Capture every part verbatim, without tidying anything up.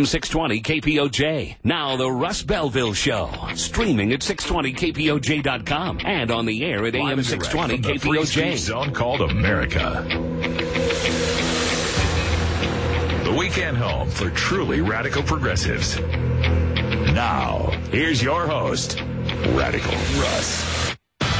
six twenty K P O J. Now the Russ Belville Show. Streaming at six twenty K P O J dot com and on the air at A M six twenty K P O J. The zone called America. The weekend home for truly radical progressives. Now, here's your host, Radical Russ.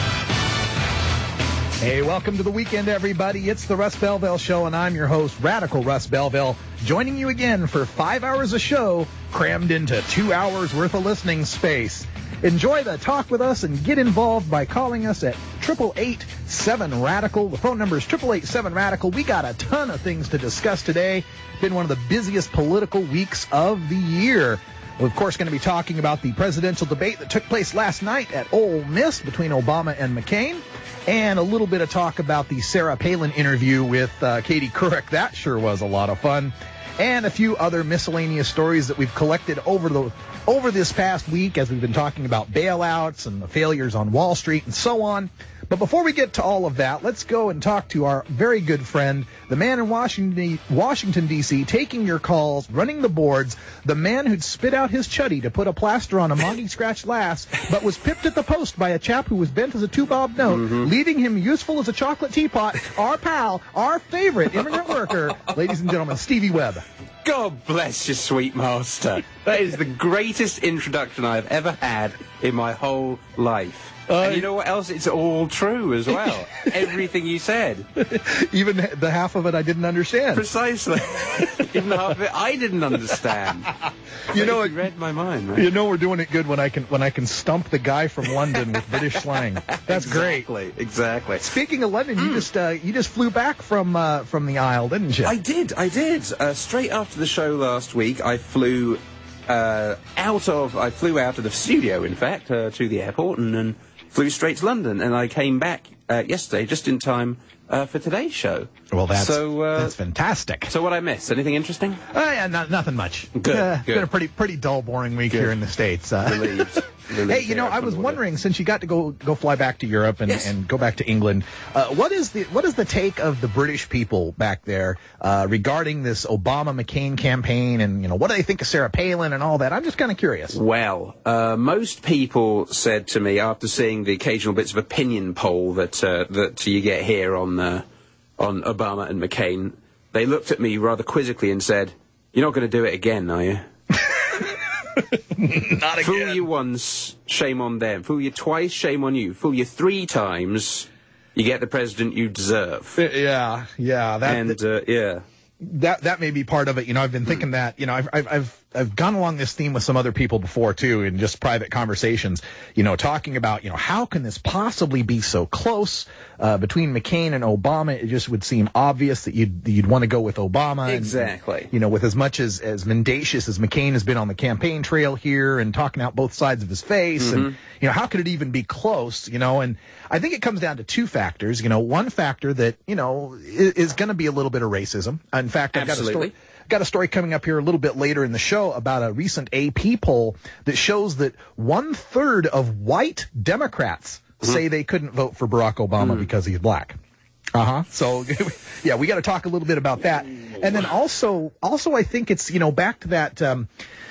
Hey, welcome to the weekend, everybody. It's the Russ Belville Show, and I'm your host, Radical Russ Belville, joining you again for five hours of show crammed into two hours worth of listening space. Enjoy the talk with us and get involved by calling us at eight eight eight, seven, radical. The phone number is eight eight eight, seven, radical. We got a ton of things to discuss today. Been one of the busiest political weeks of the year. We're, of course, going to be talking about the presidential debate that took place last night at Ole Miss between Obama and McCain, and a little bit of talk about the Sarah Palin interview with uh, Katie Couric. That sure was a lot of fun. And a few other miscellaneous stories that we've collected over the over this past week as we've been talking about bailouts and the failures on Wall Street and so on. But before we get to all of that, let's go and talk to our very good friend, the man in Washington, Washington D C, taking your calls, running the boards, the man who'd spit out his chuddy to put a plaster on a moggy scratched lass, but was pipped at the post by a chap who was bent as a two-bob note, mm-hmm. leaving him useful as a chocolate teapot, our pal, our favorite immigrant worker, ladies and gentlemen, Stevie Webb. God bless you, sweet master. That is the greatest introduction I've ever had in my whole life. Uh, and you know what else? It's all true as well. Everything you said. Even the half of it I didn't understand. Precisely. Even the half of it I didn't understand. You know, you read my mind, right? You know we're doing it good when I can when I can stump the guy from London with British slang. That's exactly, great. Exactly. Speaking of London, mm. you just uh, you just flew back from uh, from the Isle, didn't you? I did. I did. Uh, straight after the show last week, I flew uh, out of I flew out of the studio, in fact, uh, to the airport and. and flew straight to London, and I came back uh, yesterday just in time uh, for today's show. Well, that's so, uh, that's fantastic. So what I missed? Anything interesting? Uh, yeah, not, nothing much. Good, uh, good. It's been a pretty pretty dull, boring week good. here in the States. Uh, Relieved. Relieved. Hey, you know, I was wondering, since you got to go go fly back to Europe and, yes. and go back to England, uh, what is the what is the take of the British people back there uh, regarding this Obama-McCain campaign, and you know, what do they think of Sarah Palin and all that? I'm just kind of curious. Well, uh, most people said to me after seeing the occasional bits of opinion poll that uh, that you get here on uh, on Obama and McCain, they looked at me rather quizzically and said, "You're not going to do it again, are you?" Not again. Fool you once, shame on them. Fool you twice, shame on you. Fool you three times, you get the president you deserve. Yeah, yeah. That, and, uh, yeah. That that may be part of it. You know, I've been thinking mm. that, you know, I've, I've, I've, I've gone along this theme with some other people before, too, in just private conversations, you know, talking about, you know, how can this possibly be so close uh, between McCain and Obama? It just would seem obvious that you'd, you'd want to go with Obama. Exactly. And, you know, with as much as, as mendacious as McCain has been on the campaign trail here and talking out both sides of his face. Mm-hmm. And, you know, how could it even be close, you know? And I think it comes down to two factors. You know, one factor that, you know, is, is going to be a little bit of racism. In fact, I've Absolutely. got a story. Got a story coming up here a little bit later in the show about a recent A P poll that shows that one third of white Democrats mm-hmm. say they couldn't vote for Barack Obama mm. because he's black. Uh-huh. So, yeah, we got to talk a little bit about that. And then also, also I think it's, you know, back to that, um,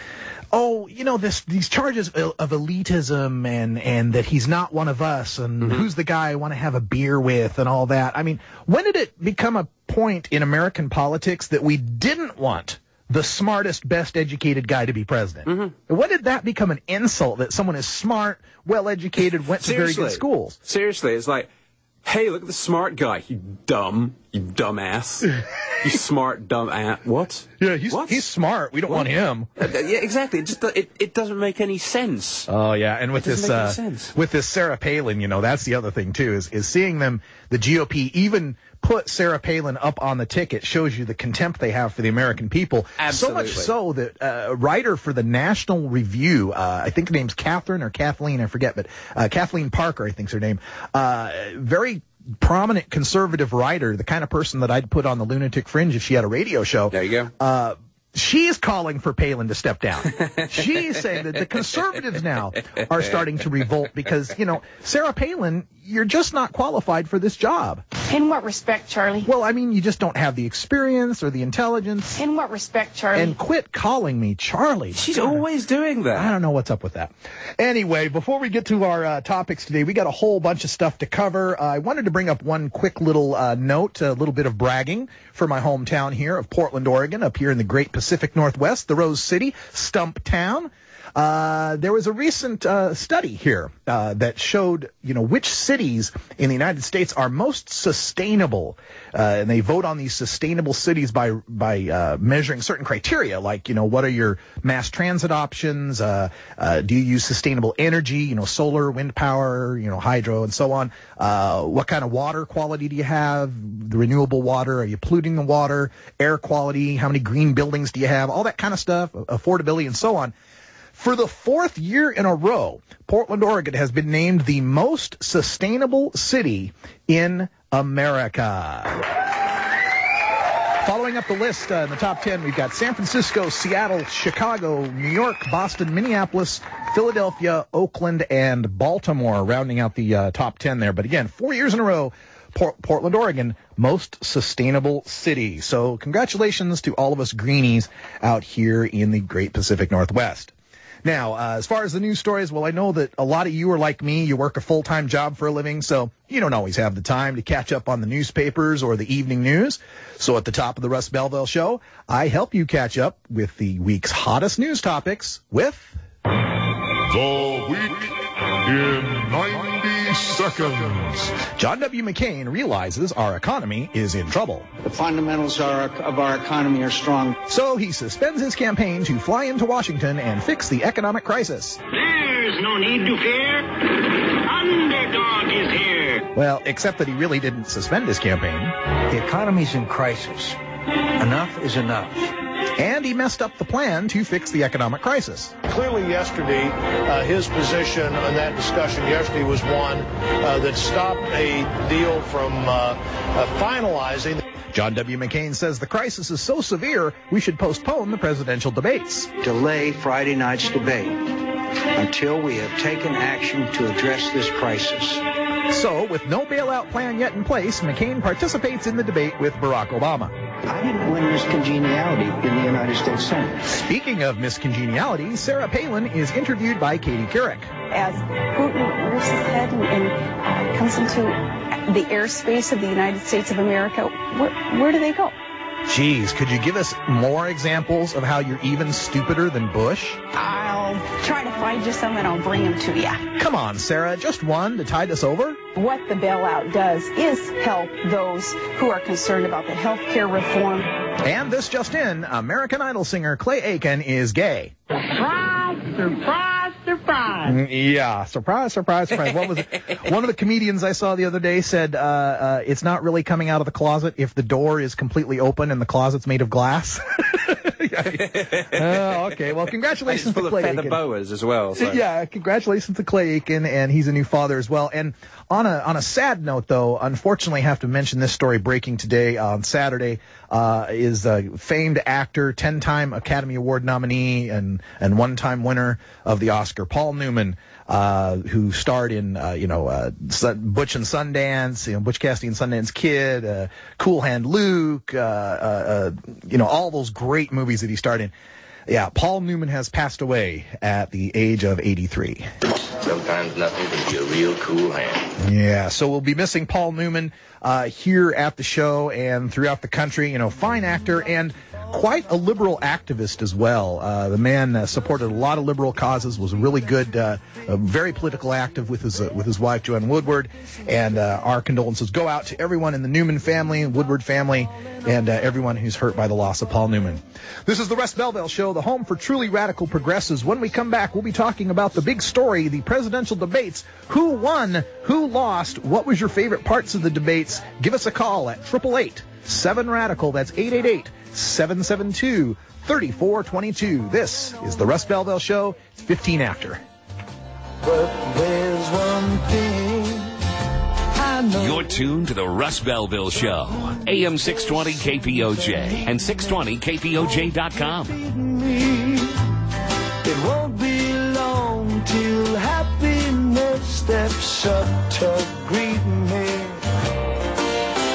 oh, you know, this these charges of, of elitism and, and that he's not one of us and mm-hmm. who's the guy I want to have a beer with and all that. I mean, when did it become a point in American politics that we didn't want the smartest, best educated guy to be president? Mm-hmm. When did that become an insult that someone is smart, well educated, went to very good schools? Seriously, it's like, hey, look at the smart guy, you dumb, you dumbass. You smart, dumb ass. What? Yeah, he's what? he's smart. We don't what? want him. Uh, yeah, exactly. It just it, it doesn't make any sense. Oh yeah, and with this uh, with this Sarah Palin, you know, that's the other thing too, is is seeing them, the G O P even put Sarah Palin up on the ticket shows you the contempt they have for the American people. Absolutely. So much so that uh, a writer for the National Review, uh, I think her name's Catherine or Kathleen, I forget, but uh, Kathleen Parker, I think's her name, uh, very prominent conservative writer, the kind of person that I'd put on the Lunatic Fringe if she had a radio show. There you go. Uh, she's calling for Palin to step down. She's saying that the conservatives now are starting to revolt because, you know, Sarah Palin, you're just not qualified for this job. In what respect, Charlie? Well, I mean, you just don't have the experience or the intelligence. In what respect, Charlie? And quit calling me Charlie. She's always doing that. I don't know what's up with that. Anyway, before we get to our uh, topics today, we got a whole bunch of stuff to cover. Uh, I wanted to bring up one quick little uh, note, a little bit of bragging for my hometown here of Portland, Oregon, up here in the great Pacific Northwest, the Rose City, Stump Town. Uh, there was a recent uh, study here uh, that showed, you know, which cities in the United States are most sustainable, uh, and they vote on these sustainable cities by by uh, measuring certain criteria, like, you know, what are your mass transit options? Uh, uh, do you use sustainable energy? You know, solar, wind power, you know, hydro, and so on. Uh, what kind of water quality do you have? The renewable water? Are you polluting the water? Air quality? How many green buildings do you have? All that kind of stuff. Affordability, and so on. For the fourth year in a row, Portland, Oregon has been named the most sustainable city in America. Following up the list uh, in the top ten, we've got San Francisco, Seattle, Chicago, New York, Boston, Minneapolis, Philadelphia, Oakland, and Baltimore, rounding out the uh, top ten there. But again, four years in a row, Port- Portland, Oregon, most sustainable city. So congratulations to all of us greenies out here in the great Pacific Northwest. Now, uh, as far as the news stories, well, I know that a lot of you are like me. You work a full-time job for a living, so you don't always have the time to catch up on the newspapers or the evening news. So at the top of the Russ Belville Show, I help you catch up with the week's hottest news topics with... The Week in ninety seconds. John W. McCain realizes our economy is in trouble. The fundamentals are, of our economy are strong. So he suspends his campaign to fly into Washington and fix the economic crisis. There's no need to fear. Underdog is here. Well, except that he really didn't suspend his campaign. The economy's in crisis. Enough is enough. And he messed up the plan to fix the economic crisis. Clearly yesterday, uh, his position on that discussion yesterday was one uh, that stopped a deal from uh, uh, finalizing. John W. McCain says the crisis is so severe, we should postpone the presidential debates. Delay Friday night's debate until we have taken action to address this crisis. So, with no bailout plan yet in place, McCain participates in the debate with Barack Obama. I didn't win Miss Congeniality in the United States Senate. Speaking of Miss Congeniality, Sarah Palin is interviewed by Katie Couric. As Putin moves his head and, and uh, comes into the airspace of the United States of America, where, where do they go? Geez, could you give us more examples of how you're even stupider than Bush? I'll try to find you some and I'll bring them to you. Come on, Sarah, just one to tide us over? What the bailout does is help those who are concerned about the health care reform. And this just in, American Idol singer Clay Aiken is gay. Surprise, surprise, surprise. Yeah, surprise, surprise, surprise. What was it? One of the comedians I saw the other day said, uh, uh, it's not really coming out of the closet if the door is completely open and the closet's made of glass. Oh, okay. Well, congratulations to Clay Aiken. Full of feather Aiken. boas as well. So. Yeah, congratulations to Clay Aiken, and he's a new father as well. And on a on a sad note, though, unfortunately, I have to mention this story breaking today on Saturday. Uh, is a famed actor, ten-time Academy Award nominee, and and one-time winner of the Oscar, Paul Newman, uh, who starred in uh, you know uh, Butch and Sundance, you know Butch Cassidy and Sundance Kid, uh, Cool Hand Luke, uh, uh, uh, you know all those great movies that he starred in. Yeah, Paul Newman has passed away at the age of eighty-three. Sometimes nothing can be a real cool hand. Yeah, so we'll be missing Paul Newman uh, here at the show and throughout the country. You know, fine actor and quite a liberal activist as well. Uh, the man uh, supported a lot of liberal causes, was really good, uh, uh, very political active with his uh, with his wife, Joanne Woodward. And uh, our condolences go out to everyone in the Newman family, Woodward family, and uh, everyone who's hurt by the loss of Paul Newman. This is the Russ Belville Show, the home for truly radical progressives. When we come back, we'll be talking about the big story, the presidential debates. Who won? Who lost? What was your favorite parts of the debates? Give us a call at eight eight eight, seven radical. That's eight eight eight, seven seven two, three four two two. This is the Russ Belville Show. It's fifteen after. But there's one thing I know. You're tuned to the Russ Belville Show. A M six twenty K P O J and six twenty K P O J dot com. It won't be long till happiness steps up to greet me.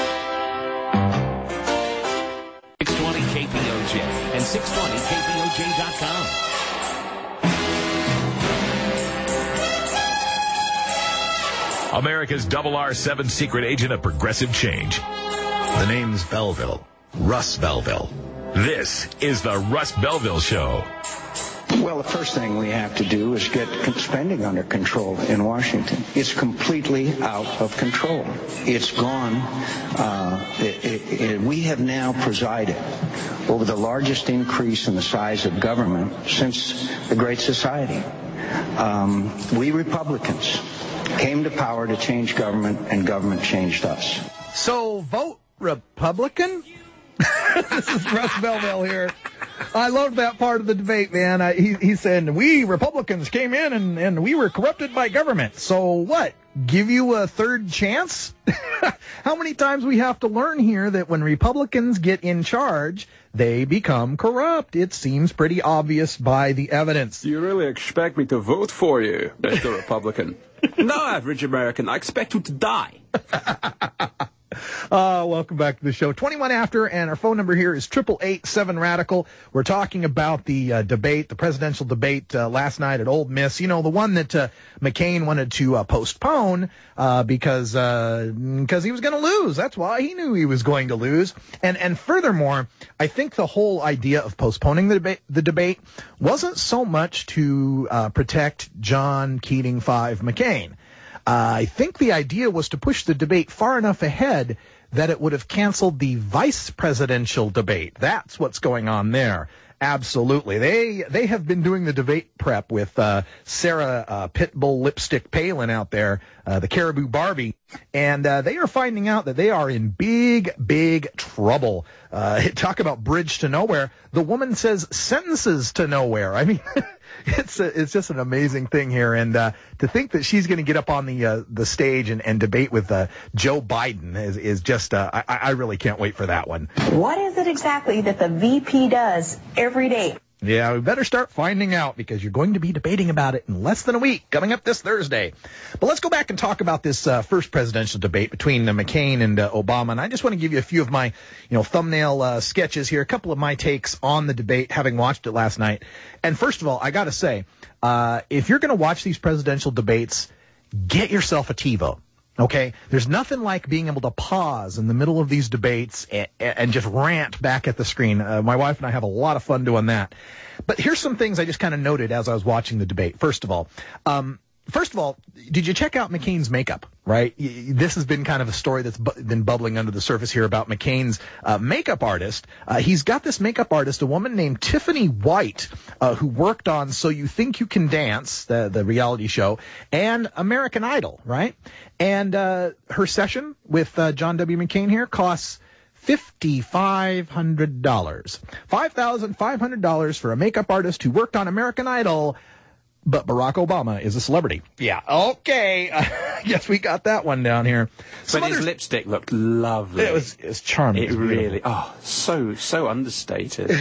J dot com. America's double R seven secret agent of progressive change. The name's Belville. Russ Belville. This is the Russ Belville Show. Well, the first thing we have to do is get spending under control in Washington. It's completely out of control. It's gone. Uh, it, it, it, we have now presided over the largest increase in the size of government since the Great Society. Um, we Republicans came to power to change government, and government changed us. So vote Republican? This is Russ Belville here. I loved that part of the debate, man. I, he, he said, we Republicans came in and, and we were corrupted by government. So what? Give you a third chance? How many times we have to learn here that when Republicans get in charge, they become corrupt? It seems pretty obvious by the evidence. Do you really expect me to vote for you, Mister Republican? No, average American. I expect you to die. Uh, welcome back to the show. twenty-one after, and our phone number here is eight eight eight seven radical. We're talking about the uh, debate, the presidential debate uh, last night at Ole Miss. You know, the one that uh, McCain wanted to uh, postpone uh, because uh, because he was going to lose. That's why he knew he was going to lose. And and furthermore, I think the whole idea of postponing the debate, the debate wasn't so much to uh, protect John Keating five McCain. Uh, I think the idea was to push the debate far enough ahead that it would have canceled the vice presidential debate. That's what's going on there. Absolutely. They they have been doing the debate prep with uh, Sarah uh, Pitbull Lipstick Palin out there, uh, the Caribou Barbie, and uh, they are finding out that they are in big, big trouble. Uh, talk about bridge to nowhere. The woman says sentences to nowhere. I mean, it's a, it's just an amazing thing here, and uh, to think that she's going to get up on the uh, the stage and, and debate with uh, Joe Biden is is just uh, I, I really can't wait for that one. What is it exactly that the V P does every day? Yeah, we better start finding out because you're going to be debating about it in less than a week, coming up this Thursday. But let's go back and talk about this uh, first presidential debate between uh, McCain and uh, Obama. And I just want to give you a few of my, you know, thumbnail uh, sketches here, a couple of my takes on the debate, having watched it last night. And first of all, I got to say, uh, if you're going to watch these presidential debates, get yourself a TiVo. Okay, there's nothing like being able to pause in the middle of these debates and, and just rant back at the screen. Uh, my wife and I have a lot of fun doing that. But here's some things I just kind of noted as I was watching the debate. First of all, um, first of all, did you check out McCain's makeup? Right, this has been kind of a story that's bu- been bubbling under the surface here about McCain's uh, makeup artist. Uh, he's got this makeup artist, a woman named Tiffany White, uh, who worked on So You Think You Can Dance, the the reality show, and American Idol, right? And uh, her session with uh, John W. McCain here costs fifty-five hundred dollars. five thousand five hundred dollars for a makeup artist who worked on American Idol. But Barack Obama is a celebrity. Yeah, okay. I guess we got that one down here. Some but others, his lipstick looked lovely. It was, it was charming. It, it was really, oh, so, so understated.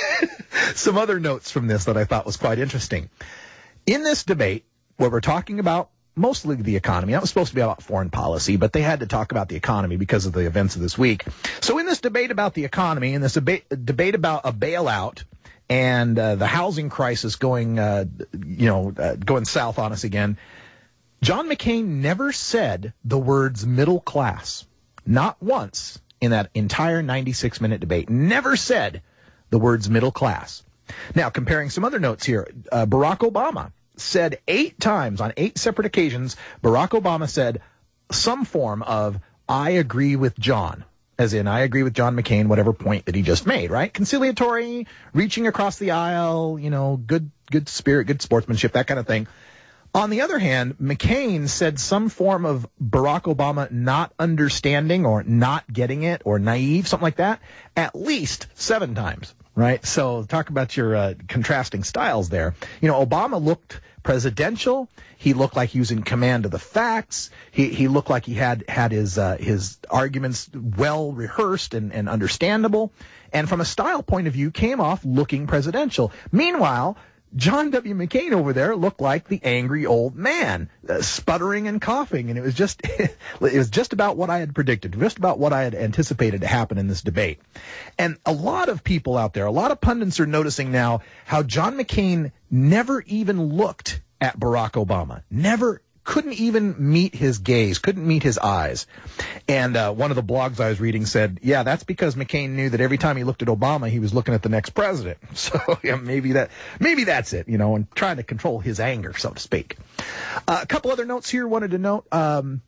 Some other notes from this that I thought was quite interesting. In this debate, where we're talking about mostly the economy, that was supposed to be about foreign policy, but they had to talk about the economy because of the events of this week. So in this debate about the economy, in this debate, debate about a bailout, and uh, the housing crisis going, uh, you know, uh, going south on us again, John McCain never said the words middle class. Not once in that entire ninety-six minute debate. Never said the words middle class. Now, comparing some other notes here, uh, Barack Obama said eight times on eight separate occasions, Barack Obama said some form of, I agree with John. As in, I agree with John McCain, whatever point that he just made, right? Conciliatory, reaching across the aisle, you know, good good spirit, good sportsmanship, that kind of thing. On the other hand, McCain said some form of Barack Obama not understanding or not getting it or naive, something like that, at least seven times, right? So talk about your uh, contrasting styles there. You know, Obama looked presidential. He looked like he was in command of the facts. He he looked like he had had his uh, his arguments well rehearsed and, and understandable. And from a style point of view, came off looking presidential. Meanwhile, John W. McCain over there looked like the angry old man, uh, sputtering and coughing, and it was just it was just about what I had predicted, just about what I had anticipated to happen in this debate. And a lot of people out there, a lot of pundits are noticing now how John McCain never even looked at Barack Obama, never couldn't even meet his gaze, couldn't meet his eyes. And uh, one of the blogs I was reading said, yeah, that's because McCain knew that every time he looked at Obama, he was looking at the next president. So yeah, maybe that, maybe that's it, you know, and trying to control his anger, so to speak. Uh, a couple other notes here. Wanted to note, um,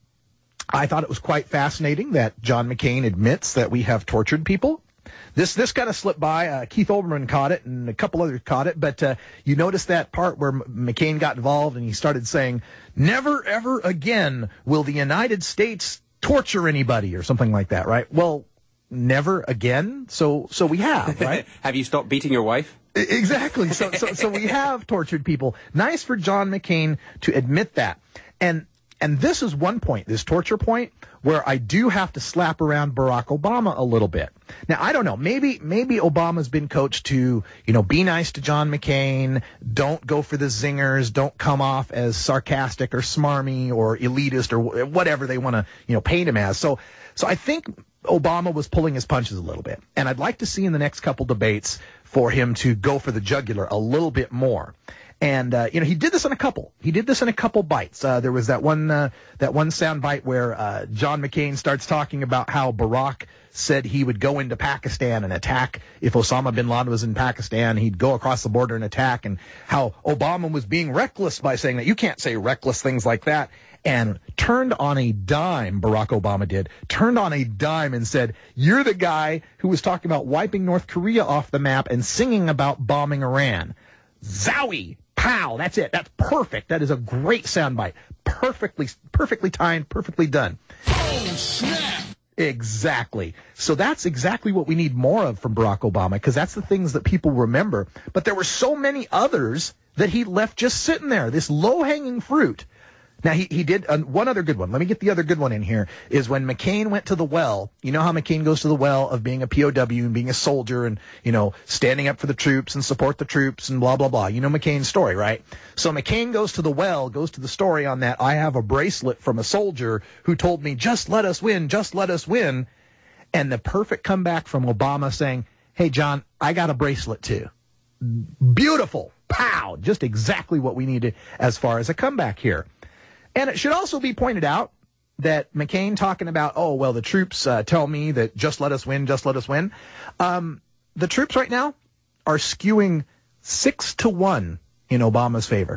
I thought it was quite fascinating that John McCain admits that we have tortured people. This this kind of slipped by. Uh, Keith Olbermann caught it, and a couple others caught it. But uh, you notice that part where M- McCain got involved, and he started saying, "Never, ever again will the United States torture anybody," or something like that, right? Well, never again. So so we have, right? Have you stopped beating your wife? Exactly. So so so we have tortured people. Nice for John McCain to admit that. And and this is one point, this torture point, where I do have to slap around Barack Obama a little bit. Now, I don't know. Maybe maybe Obama's been coached to, you know, be nice to John McCain. Don't go for the zingers. Don't come off as sarcastic or smarmy or elitist or whatever they want to, you know, paint him as. So, so I think Obama was pulling his punches a little bit. And I'd like to see in the next couple debates for him to go for the jugular a little bit more. And, uh, you know, he did this in a couple. He did this in a couple bites. Uh, there was that one, uh, that one sound bite where, uh, John McCain starts talking about how Barack said he would go into Pakistan and attack if Osama bin Laden was in Pakistan. He'd go across the border and attack, and how Obama was being reckless by saying that you can't say reckless things like that. And turned on a dime, Barack Obama did, turned on a dime and said, you're the guy who was talking about wiping North Korea off the map and singing about bombing Iran. Zowie! Pow! That's it. That's perfect. That is a great soundbite. Perfectly, perfectly timed, perfectly done. Oh, snap! Exactly. So that's exactly what we need more of from Barack Obama, because that's the things that people remember. But there were so many others that he left just sitting there, this low-hanging fruit. Now, he, he did uh, one other good one. Let me get the other good one in here, is when McCain went to the well. You know how McCain goes to the well of being a P O W and being a soldier and, you know, standing up for the troops and support the troops and blah, blah, blah. You know McCain's story, right? So McCain goes to the well, goes to the story on that, I have a bracelet from a soldier who told me, just let us win, just let us win. And the perfect comeback from Obama saying, hey, John, I got a bracelet too. Beautiful. Pow. Just exactly what we needed as far as a comeback here. And it should also be pointed out that McCain talking about, oh, well, the troops uh, tell me that just let us win, just let us win. Um, the troops right now are skewing six to one in Obama's favor.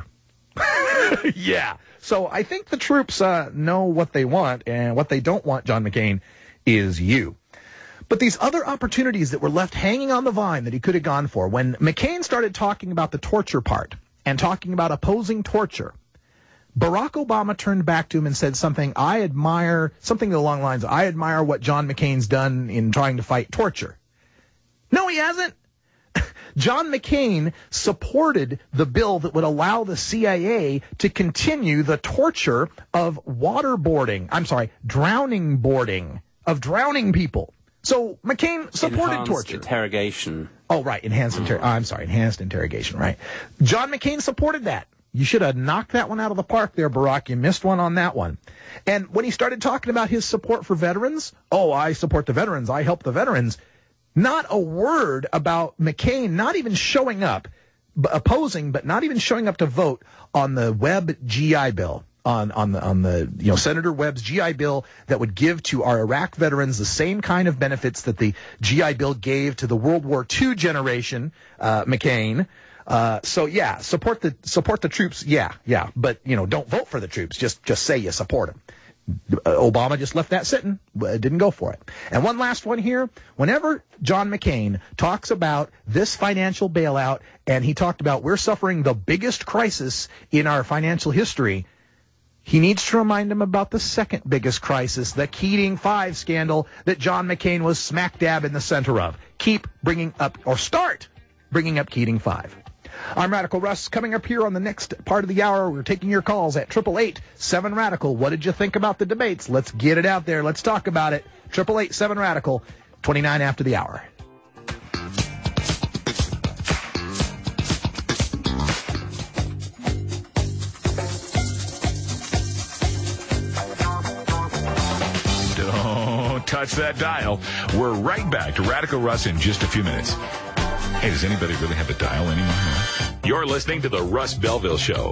Yeah. So I think the troops uh, know what they want, and what they don't want, John McCain, is you. But these other opportunities that were left hanging on the vine that he could have gone for, when McCain started talking about the torture part and talking about opposing torture, Barack Obama turned back to him and said something, I admire, something along the lines of, I admire what John McCain's done in trying to fight torture. No, he hasn't. John McCain supported the bill that would allow the C I A to continue the torture of waterboarding, I'm sorry, drowning boarding, of drowning people. So McCain supported enhanced torture. Interrogation. Oh, right, enhanced inter- I'm sorry, enhanced interrogation, right. John McCain supported that. You should have knocked that one out of the park there, Barack. You missed one on that one. And when he started talking about his support for veterans, oh, I support the veterans, I help the veterans, not a word about McCain not even showing up, b- opposing, but not even showing up to vote on the Webb G I Bill, on, on the, on the, you know, Senator Webb's G I Bill that would give to our Iraq veterans the same kind of benefits that the G I Bill gave to the World War Two generation, uh, McCain. Uh, so yeah, support the, support the troops. Yeah, yeah. But, you know, don't vote for the troops. Just, just say you support them. Uh, Obama just left that sitting, uh, didn't go for it. And one last one here. Whenever John McCain talks about this financial bailout, and he talked about we're suffering the biggest crisis in our financial history, he needs to remind him about the second biggest crisis, the Keating Five scandal that John McCain was smack dab in the center of. Keep bringing up, or start bringing up Keating Five. I'm Radical Russ. Coming up here on the next part of the hour, we're taking your calls at eight eight eight, seven Radical. What did you think about the debates? Let's get it out there. Let's talk about it. eight eight eight, seven Radical, twenty-nine after the hour. touch that dial. We're right back to Radical Russ in just a few minutes. Hey, does anybody really have a dial anymore? You're listening to the Russ Belville Show.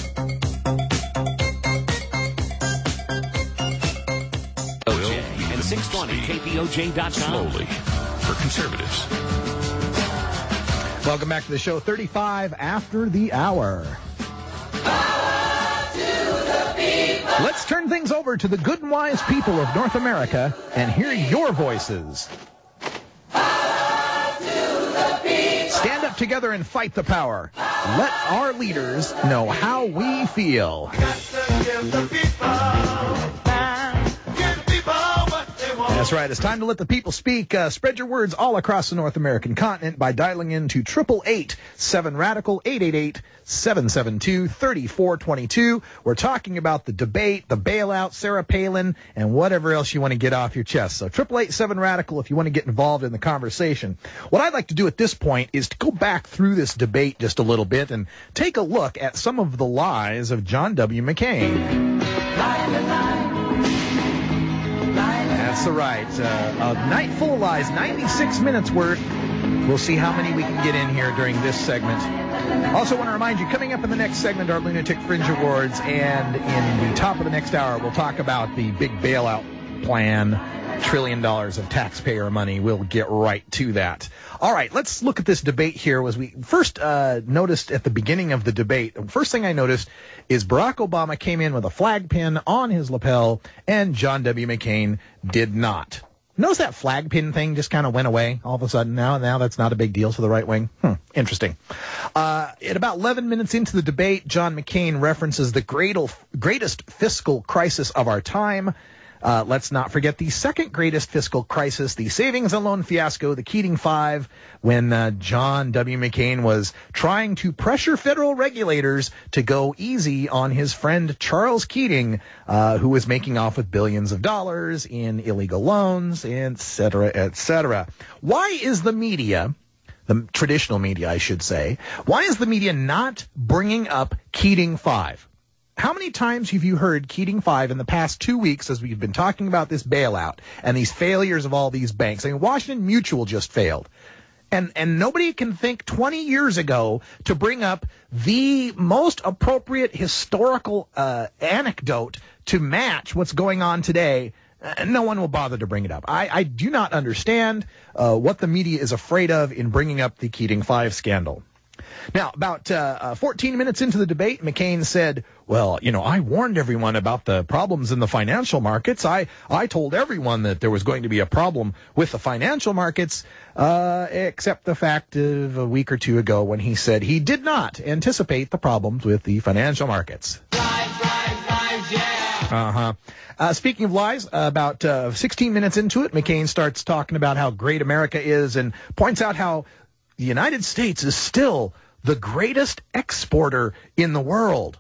And six twenty K P O J dot com. Slowly, for conservatives. Welcome back to the show, thirty-five after the hour. Let's turn things over to the good and wise people of North America and hear your voices. Stand up together and fight the power. Let our leaders know how we feel. That's right. It's time to let the people speak. Uh, spread your words all across the North American continent by dialing in to triple eight seven radical eight eight eight seven seven two three four two two. We're talking about the debate, the bailout, Sarah Palin, and whatever else you want to get off your chest. So triple eight seven radical if you want to get involved in the conversation. What I'd like to do at this point is to go back through this debate just a little bit and take a look at some of the lies of John W. McCain. That's right. Uh, a night full of lies, ninety-six minutes worth. We'll see how many we can get in here during this segment. Also want to remind you, coming up in the next segment, our Lunatic Fringe Awards, and in the top of the next hour, we'll talk about the big bailout plan, trillion dollars of taxpayer money. We'll get right to that. All right, let's look at this debate here. As we first uh, noticed at the beginning of the debate, the first thing I noticed is Barack Obama came in with a flag pin on his lapel, and John W. McCain did not. Notice that flag pin thing just kind of went away all of a sudden. Now, now that's not a big deal for the right wing. Hmm, interesting. Uh, at about eleven minutes into the debate, John McCain references the great, greatest fiscal crisis of our time. Uh, let's not forget the second greatest fiscal crisis, the savings and loan fiasco, the Keating Five, when uh, John W. McCain was trying to pressure federal regulators to go easy on his friend Charles Keating, uh, who was making off with billions of dollars in illegal loans, et cetera, et cetera. Why is the media, the traditional media, I should say, why is the media not bringing up Keating Five? How many times have you heard Keating Five in the past two weeks as we've been talking about this bailout and these failures of all these banks? I mean, Washington Mutual just failed. And and nobody can think twenty years ago to bring up the most appropriate historical uh, anecdote to match what's going on today. Uh, no one will bother to bring it up. I, I do not understand uh, what the media is afraid of in bringing up the Keating Five scandal. Now, about uh, uh, fourteen minutes into the debate, McCain said, well, you know, I warned everyone about the problems in the financial markets. I, I told everyone that there was going to be a problem with the financial markets, uh, except the fact of a week or two ago when he said he did not anticipate the problems with the financial markets. Lies, lies, lies, yeah. Uh-huh. Uh, speaking of lies, uh, about uh, sixteen minutes into it, McCain starts talking about how great America is and points out how the United States is still the greatest exporter in the world.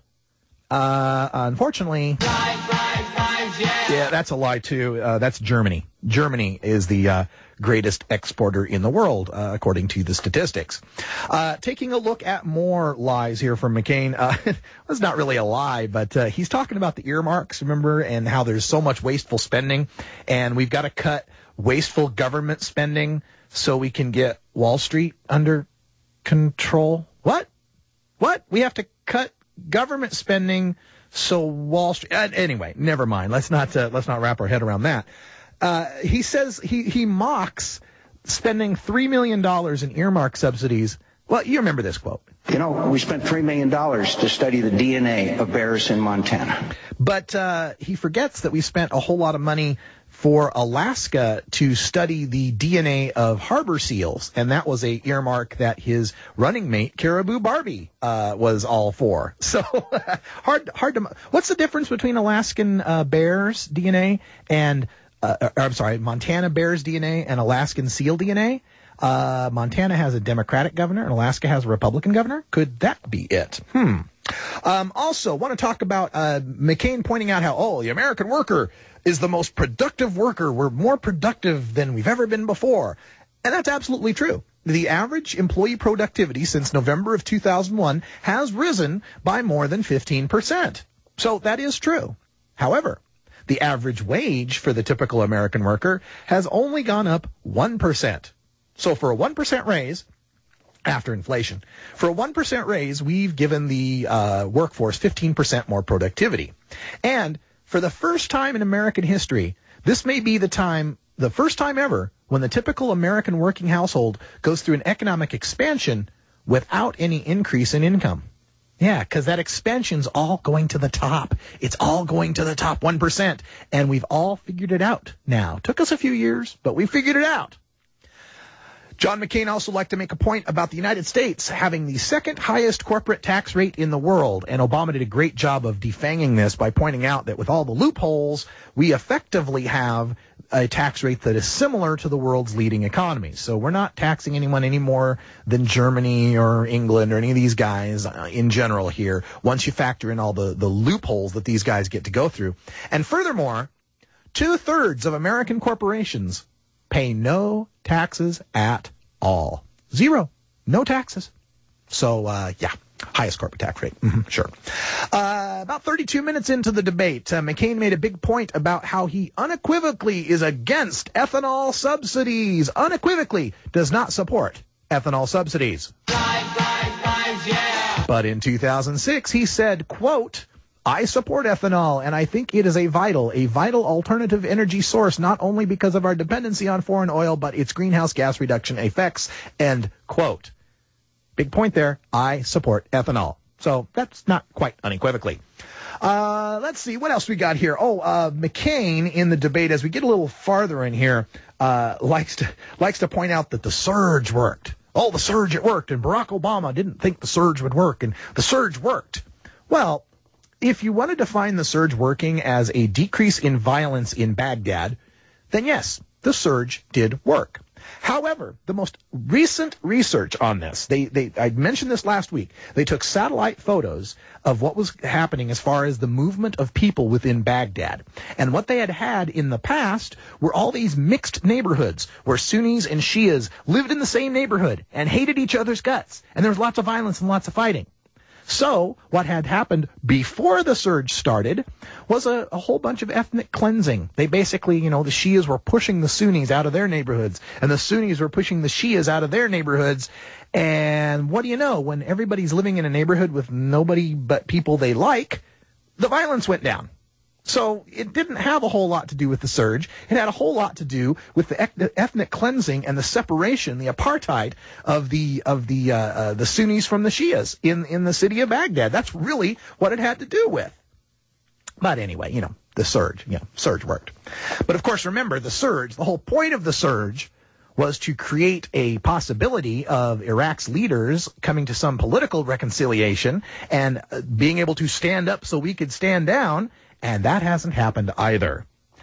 Uh, unfortunately, Lies, lies, lies, yeah. yeah, that's a lie too. Uh, that's Germany. Germany is the uh, greatest exporter in the world, uh, according to the statistics. Uh, taking a look at more lies here from McCain. Uh, it's not really a lie, but uh, he's talking about the earmarks, remember, and how there's so much wasteful spending, and we've got to cut wasteful government spending so we can get Wall Street under control. What? What? We have to cut government spending so Wall Street. Uh, anyway, never mind. Let's not uh, let's not wrap our head around that. Uh, he says he he mocks spending three million dollars in earmark subsidies. Well, you remember this quote. You know, we spent three million dollars to study the D N A of bears in Montana. But uh, he forgets that we spent a whole lot of money for Alaska to study the D N A of harbor seals, and that was a earmark that his running mate Caribou Barbie uh, was all for. So hard, hard to. What's the difference between Alaskan uh, bears D N A and uh, I'm sorry, Montana bears D N A and Alaskan seal D N A? Uh, Montana has a Democratic governor and Alaska has a Republican governor. Could that be it? Hmm. Um, also, want to talk about uh, McCain pointing out how, oh, the American worker is the most productive worker. We're more productive than we've ever been before. And that's absolutely true. The average employee productivity since November of two thousand one has risen by more than fifteen percent. So that is true. However, The average wage for the typical American worker has only gone up one percent. So for a one percent raise, after inflation, for a one percent raise, we've given the uh, workforce fifteen percent more productivity. And for the first time in American history, this may be the time, the first time ever, when the typical American working household goes through an economic expansion without any increase in income. Yeah, because that expansion's all going to the top. It's all going to the top one percent. And we've all figured it out now. Took us a few years, but we figured it out. John McCain also liked to make a point about the United States having the second highest corporate tax rate in the world. And Obama did a great job of defanging this by pointing out that with all the loopholes, we effectively have a tax rate that is similar to the world's leading economies. So we're not taxing anyone any more than Germany or England or any of these guys uh, in general here, once you factor in all the, the loopholes that these guys get to go through. And furthermore, two-thirds of American corporations pay no taxes at all. Zero. No taxes. So, uh, yeah. Highest corporate tax rate. Mm-hmm, sure. Uh, about thirty-two minutes into the debate, uh, McCain made a big point about how he unequivocally is against ethanol subsidies. Unequivocally does not support ethanol subsidies. Drive, drive, drive, yeah. But in two thousand six, he said, quote, I support ethanol, and I think it is a vital, a vital alternative energy source, not only because of our dependency on foreign oil, but its greenhouse gas reduction effects, end quote. Big point there. I support ethanol. So that's not quite unequivocally. Uh, let's see. What else we got here? Oh, uh, McCain in the debate, as we get a little farther in here, uh, likes to, likes to point out that the surge worked. Oh, the surge, it worked. And Barack Obama didn't think the surge would work. And the surge worked. Well, if you want to define the surge working as a decrease in violence in Baghdad, then yes, the surge did work. However, the most recent research on this, they, they, I mentioned this last week, they took satellite photos of what was happening as far as the movement of people within Baghdad. And what they had had in the past were all these mixed neighborhoods where Sunnis and Shias lived in the same neighborhood and hated each other's guts. And there was lots of violence and lots of fighting. So what had happened before the surge started was a, a whole bunch of ethnic cleansing. They basically, you know, the Shias were pushing the Sunnis out of their neighborhoods, and the Sunnis were pushing the Shias out of their neighborhoods. And what do you know? When everybody's living in a neighborhood with nobody but people they like, the violence went down. So it didn't have a whole lot to do with the surge. It had a whole lot to do with the ethnic cleansing and the separation, the apartheid of the of the uh, uh, the Sunnis from the Shias in in the city of Baghdad. That's really what it had to do with. But anyway, you know, the surge, you know, surge worked. But of course, remember the surge. The whole point of the surge was to create a possibility of Iraq's leaders coming to some political reconciliation and uh, being able to stand up so we could stand down. And that hasn't happened either.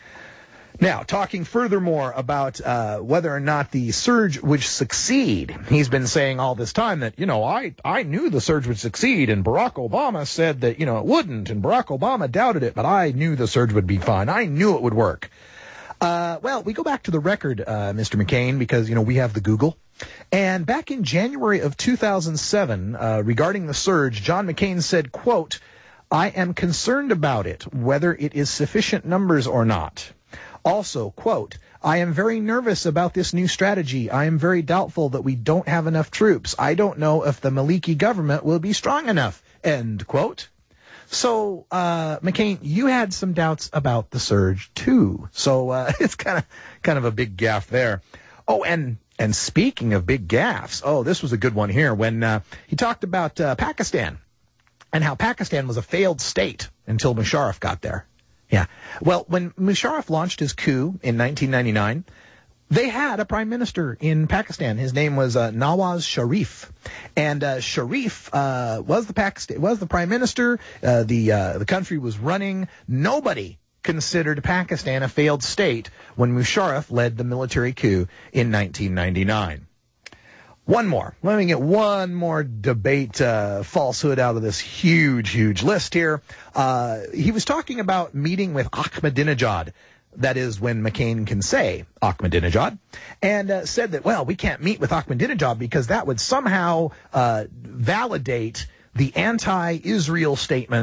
Now, talking furthermore about uh, whether or not the surge would succeed, he's been saying all this time that, you know, I, I knew the surge would succeed, and Barack Obama said that, you know, it wouldn't, and Barack Obama doubted it, but I knew the surge would be fine. I knew it would work. Uh, well, we go back to the record, uh, Mister McCain, because, you know, we have the Google. And back in January of two thousand seven, uh, regarding the surge, John McCain said, quote, I am concerned about it, whether it is sufficient numbers or not. Also, quote, I am very nervous about this new strategy. I am very doubtful that we don't have enough troops. I don't know if the Maliki government will be strong enough, end quote. So, uh, McCain, you had some doubts about the surge, too. So, uh, it's kind of, kind of a big gaffe there. Oh, and, and speaking of big gaffes, oh, this was a good one here when, uh, he talked about, uh, Pakistan. And how Pakistan was a failed state until Musharraf got there. Yeah. Well, when Musharraf launched his coup in nineteen ninety-nine, they had a prime minister in Pakistan. His name was uh, Nawaz Sharif. And uh, Sharif uh, was the Pakistan was the prime minister. Uh, the uh, the country was running. Nobody considered Pakistan a failed state when Musharraf led the military coup in nineteen ninety-nine. One more. Let me get one more debate uh, falsehood out of this huge, huge list here. Uh, he was talking about meeting with Ahmadinejad. That is when McCain can say Ahmadinejad. And uh, said that, well, we can't meet with Ahmadinejad because that would somehow uh, validate the anti-Israel statements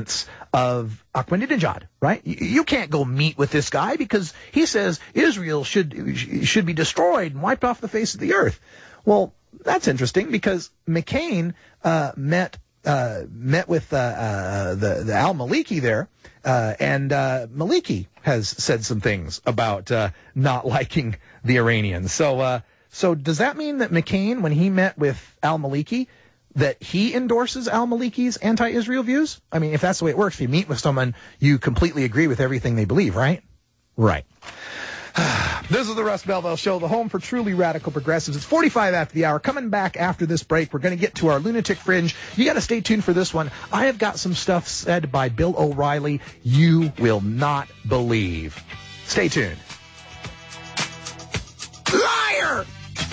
of Ahmadinejad, right? You, you can't go meet with this guy because he says Israel should should be destroyed and wiped off the face of the earth. Well, that's interesting because McCain uh, met uh, met with uh, uh, the, the al-Maliki there, uh, and uh, Maliki has said some things about uh, not liking the Iranians. So, uh, so does that mean that McCain, when he met with al-Maliki, that he endorses al-Maliki's anti-Israel views? I mean, if that's the way it works, if you meet with someone, you completely agree with everything they believe, right? Right. This is the Russ Belville Show, the home for truly radical progressives. It's forty-five after the hour. Coming back after this break, we're going to get to our Lunatic Fringe. You got to stay tuned for this one. I have got some stuff said by Bill O'Reilly you will not believe. Stay tuned. Liar!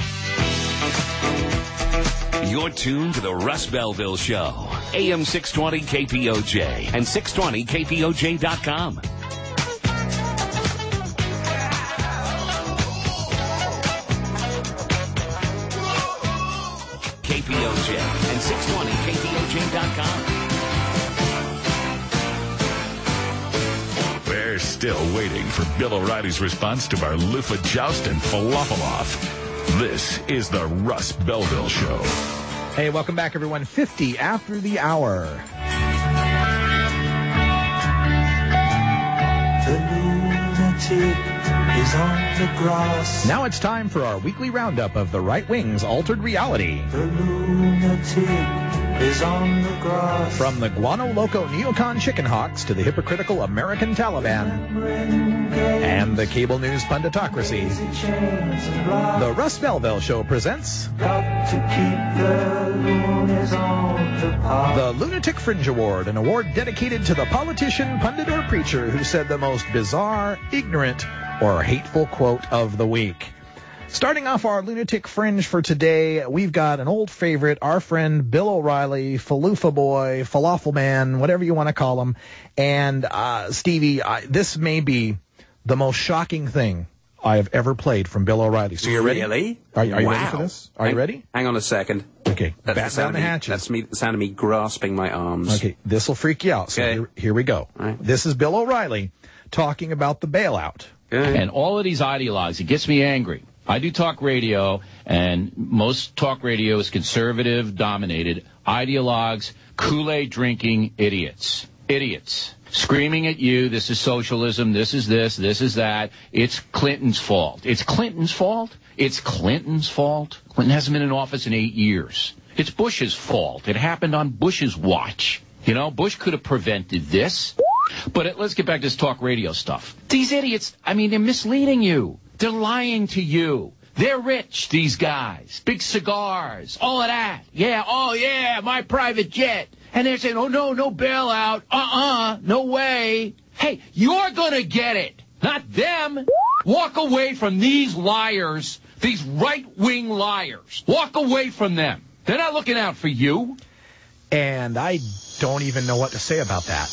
You're tuned to the Russ Belville Show, A M six twenty K P O J and six twenty K P O J dot com. K P O J and six twenty K P O J dot com. We're still waiting for Bill O'Reilly's response to our loofah joust and falafel off. This is the Russ Belville Show. Hey, welcome back, everyone. fifty after the hour. The lunatic is on the grass. Now it's time for our weekly roundup of the right wing's altered reality. The lunatic is on the grass. From the Guano Loco neocon chicken hawks to the hypocritical American Taliban and the cable news punditocracy, the Russ Belville Show presents Got to keep the loonies on the path. the Lunatic Fringe Award, an award dedicated to the politician, pundit, or preacher who said the most bizarre, ignorant, or hateful quote of the week. Starting off our Lunatic Fringe for today, we've got an old favorite, our friend Bill O'Reilly, Faloofa Boy, Falafel Man, whatever you want to call him. And uh, Stevie, I, this may be the most shocking thing I have ever played from Bill O'Reilly. So you're ready? Really? Are, you- are you wow. ready for this? Are hang, you ready? Hang on a second. Okay, That's batten down the me, hatches. That's me, the sound of me grasping my arms. Okay, this will freak you out. So Okay. here, here we go. Right. This is Bill O'Reilly talking about the bailout. Okay. And all of these ideologues, it gets me angry. I do talk radio, and most talk radio is conservative-dominated. Ideologues, Kool-Aid drinking idiots. Idiots. Screaming at you, this is socialism, this is this, this is that. It's Clinton's fault. It's Clinton's fault? It's Clinton's fault? Clinton hasn't been in office in eight years. It's Bush's fault. It happened on Bush's watch. You know, Bush could have prevented this. But it, let's get back to this talk radio stuff. These idiots, I mean, they're misleading you. They're lying to you. They're rich, these guys. Big cigars, all of that. Yeah, oh, yeah, my private jet. And they're saying, oh, no, no bailout. Uh-uh, no way. Hey, you're going to get it, not them. Walk away from these liars, these right-wing liars. Walk away from them. They're not looking out for you. And I don't even know what to say about that.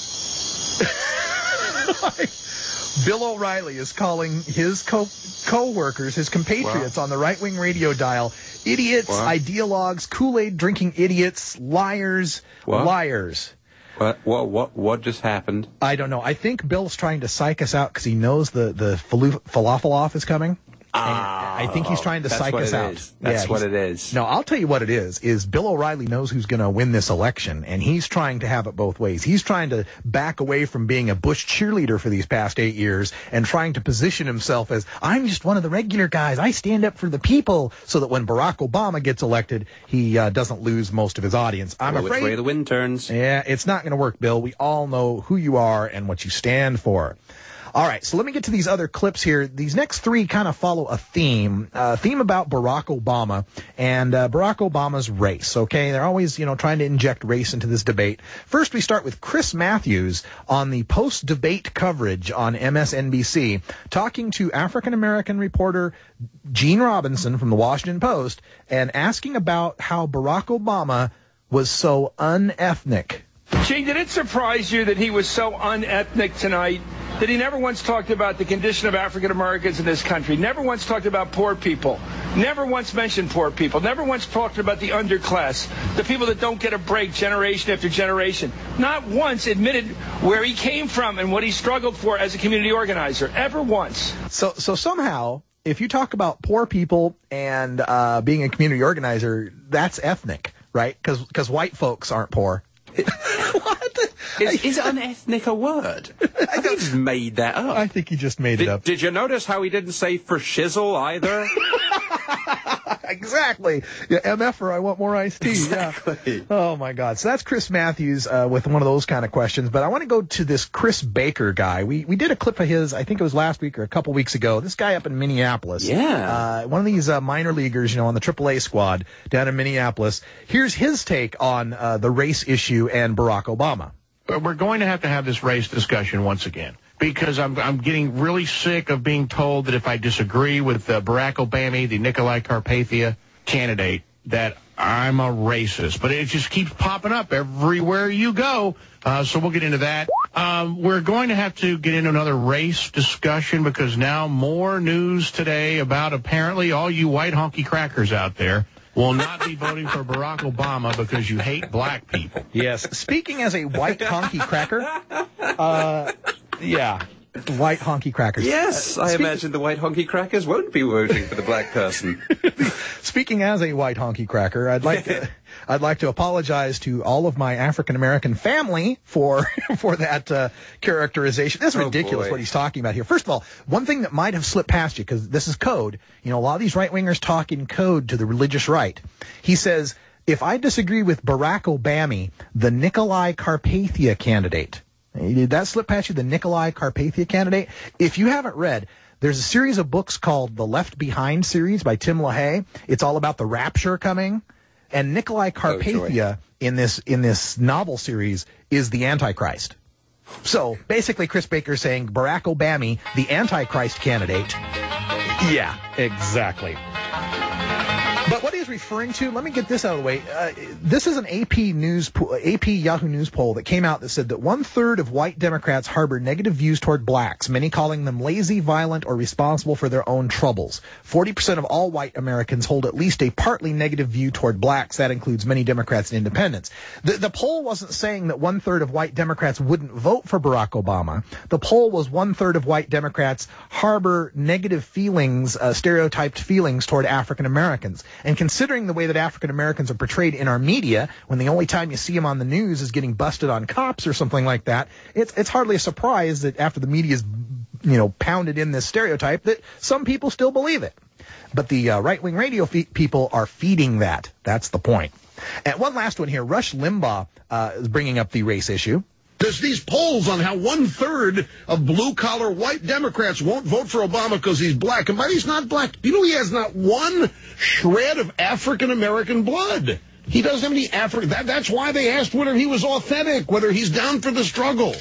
Bill O'Reilly is calling his co- co-workers, his compatriots wow. on the right-wing radio dial, idiots, wow. ideologues, Kool-Aid drinking idiots, liars, what? liars. What, what, what, what just happened? I don't know. I think Bill's trying to psych us out because he knows the, the falaf- falafel off is coming. Ah, I think he's trying to psych us out. Is. That's yeah, what it is. No, I'll tell you what it is, is Bill O'Reilly knows who's going to win this election, and he's trying to have it both ways. He's trying to back away from being a Bush cheerleader for these past eight years and trying to position himself as, I'm just one of the regular guys. I stand up for the people, so that when Barack Obama gets elected, he uh, doesn't lose most of his audience. I'm well, afraid. Which way the wind turns. Yeah, it's not going to work, Bill. We all know who you are and what you stand for. All right, so let me get to these other clips here. These next three kind of follow a theme, a theme about Barack Obama and uh, Barack Obama's race, okay? They're always, you know, trying to inject race into this debate. First, we start with Chris Matthews on the post-debate coverage on M S N B C, talking to African-American reporter Gene Robinson from the Washington Post and asking about how Barack Obama was so un-ethnic. Gene, did it surprise you that he was so un-ethnic tonight? that he never once talked about the condition of African Americans in this country, never once talked about poor people, never once mentioned poor people, never once talked about the underclass, the people that don't get a break generation after generation. Not once admitted where he came from and what he struggled for as a community organizer, ever once. So, so somehow, if you talk about poor people and uh, being a community organizer, that's ethnic, right? Because because white folks aren't poor. What? Is, is unethnic a word? I think he just made that up. I think he just made did, it up. Did you notice how he didn't say for shizzle either? Exactly. Yeah, M F er, I want more iced tea. Exactly. Yeah. Oh, my God. So that's Chris Matthews uh, with one of those kind of questions. But I want to go to this Chris Baker guy. We we did a clip of his, I think it was last week or a couple weeks ago. This guy up in Minneapolis. Yeah. Uh, one of these uh, minor leaguers, you know, on the triple A squad down in Minneapolis. Here's his take on uh, the race issue and Barack Obama. We're going to have to have this race discussion once again, because I'm I'm getting really sick of being told that if I disagree with uh, Barack Obama, the Nicolae Carpathia candidate, that I'm a racist. But it just keeps popping up everywhere you go. Uh, so we'll get into that. Um, we're going to have to get into another race discussion, because now more news today about apparently all you white honky crackers out there will not be voting for Barack Obama because you hate black people. Yes. Speaking as a white honky cracker, uh, yeah, white honky crackers. Yes, uh, I speak- imagine the white honky crackers won't be voting for the black person. Speaking as a white honky cracker, I'd like to, I'd like to apologize to all of my African American family for for that uh, characterization. That's ridiculous oh what he's talking about here. First of all, one thing that might have slipped past you, because this is code. You know, a lot of these right wingers talk in code to the religious right. He says, if I disagree with Barack Obama, the Nicolae Carpathia candidate. Did that slip past you? The Nicolae Carpathia candidate. If you haven't read, there's a series of books called the Left Behind series by Tim LaHaye. It's all about the rapture coming. And Nicolae Carpathia oh, in this in this novel series is the Antichrist. So basically, Chris Baker saying Barack Obama, the Antichrist candidate. Yeah, exactly. But what he's referring to, let me get this out of the way. Uh, this is an A P News, A P Yahoo News poll that came out that said that one third of white Democrats harbor negative views toward blacks, many calling them lazy, violent, or responsible for their own troubles. forty percent of all white Americans hold at least a partly negative view toward blacks. That includes many Democrats and independents. The, the poll wasn't saying that one third of white Democrats wouldn't vote for Barack Obama. The poll was one third of white Democrats harbor negative feelings, uh, stereotyped feelings toward African Americans. And considering the way that African Americans are portrayed in our media, when the only time you see them on the news is getting busted on cops or something like that, it's it's hardly a surprise that after the media's, you know, pounded in this stereotype, that some people still believe it. But the uh, right-wing radio fe- people are feeding that. That's the point. And one last one here. Rush Limbaugh uh, is bringing up the race issue. There's these polls on how one-third of blue-collar white Democrats won't vote for Obama because he's black. And by he's not black, you know he has not one shred of African-American blood. He doesn't have any African... That, that's why they asked whether he was authentic, whether he's down for the struggle.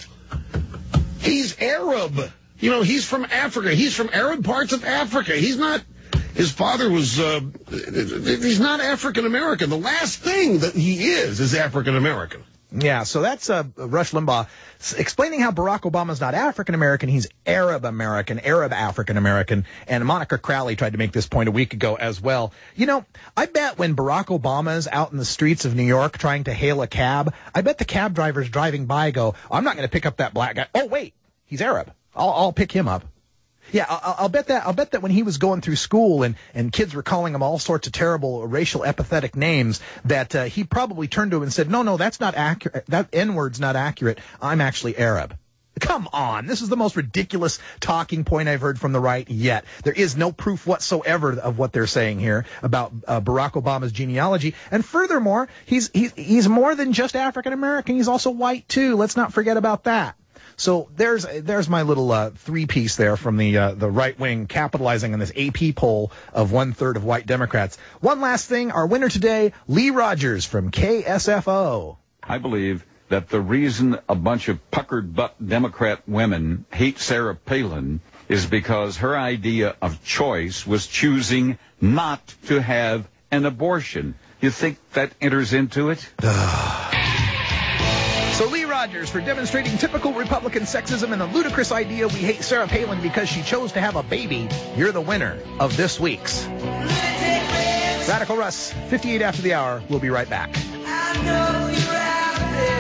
He's Arab. You know, he's from Africa. He's from Arab parts of Africa. He's not... His father was... Uh, he's not African-American. The last thing that he is is African-American. Yeah, so that's uh, Rush Limbaugh explaining how Barack Obama's not African-American, he's Arab-American, Arab-African-American, and Monica Crowley tried to make this point a week ago as well. You know, I bet when Barack Obama's out in the streets of New York trying to hail a cab, I bet the cab drivers driving by go, I'm not going to pick up that black guy. Oh, wait, he's Arab. I'll, I'll pick him up. Yeah, I'll, I'll bet that. I'll bet that when he was going through school and, and kids were calling him all sorts of terrible racial epithetic names, that uh, he probably turned to him and said, "No, no, that's not accurate. That N-word's not accurate. I'm actually Arab." Come on, this is the most ridiculous talking point I've heard from the right yet. There is no proof whatsoever of what they're saying here about uh, Barack Obama's genealogy. And furthermore, he's he's he's more than just African American. He's also white too. Let's not forget about that. So there's there's my little uh, three piece there from the uh, the right wing capitalizing on this A P poll of one third of white Democrats. One last thing, our winner today, Lee Rogers from K S F O. I believe that the reason a bunch of puckered butt Democrat women hate Sarah Palin is because her idea of choice was choosing not to have an abortion. You think that enters into it? So Lee Rogers, for demonstrating typical Republican sexism and the ludicrous idea we hate Sarah Palin because she chose to have a baby, you're the winner of this week's Radical Russ, fifty-eight after the hour. We'll be right back. I know you're out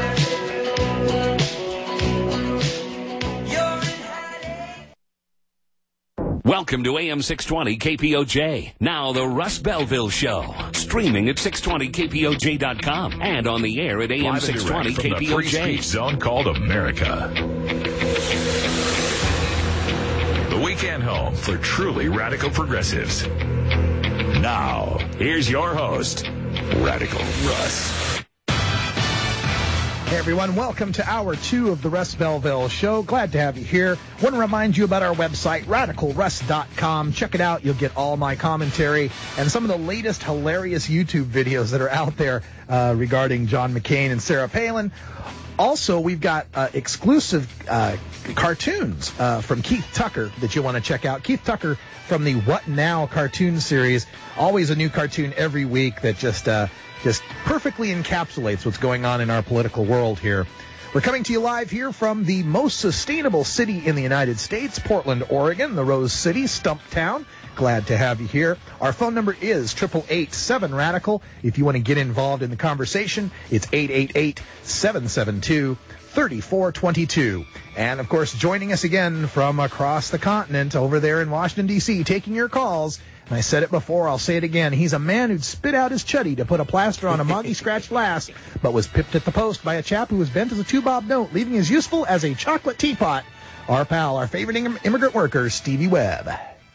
there. Welcome to A M six twenty K P O J. Now the Russ Belville Show. Streaming at six twenty K P O J dot com and on the air at A M six twenty K P O J. From the free speech zone called America. The weekend home for truly radical progressives. Now, here's your host, Radical Russ. Hey everyone, welcome to hour two of the Russ Belville Show. Glad to have you here. Want to remind you about our website, radical russ dot com. Check it out. You'll get all my commentary and some of the latest hilarious YouTube videos that are out there uh, regarding John McCain and Sarah Palin. Also, we've got uh, exclusive uh, cartoons uh, from Keith Tucker that you'll want to check out. Keith Tucker from the What Now cartoon series. Always a new cartoon every week that just uh, just perfectly encapsulates what's going on in our political world here. We're coming to you live here from the most sustainable city in the United States, Portland, Oregon, the Rose City, Stumptown. Glad to have you here. Our phone number is eight eight eight, seven, radical. If you want to get involved in the conversation, it's eight eight eight, seven seven two, three four two two. And, of course, joining us again from across the continent over there in Washington, D C, taking your calls. And I said it before, I'll say it again. He's a man who'd spit out his chuddy to put a plaster on a moggy scratched glass, but was pipped at the post by a chap who was bent as a two-bob note, leaving as useful as a chocolate teapot. Our pal, our favorite immigrant worker, Stevie Webb.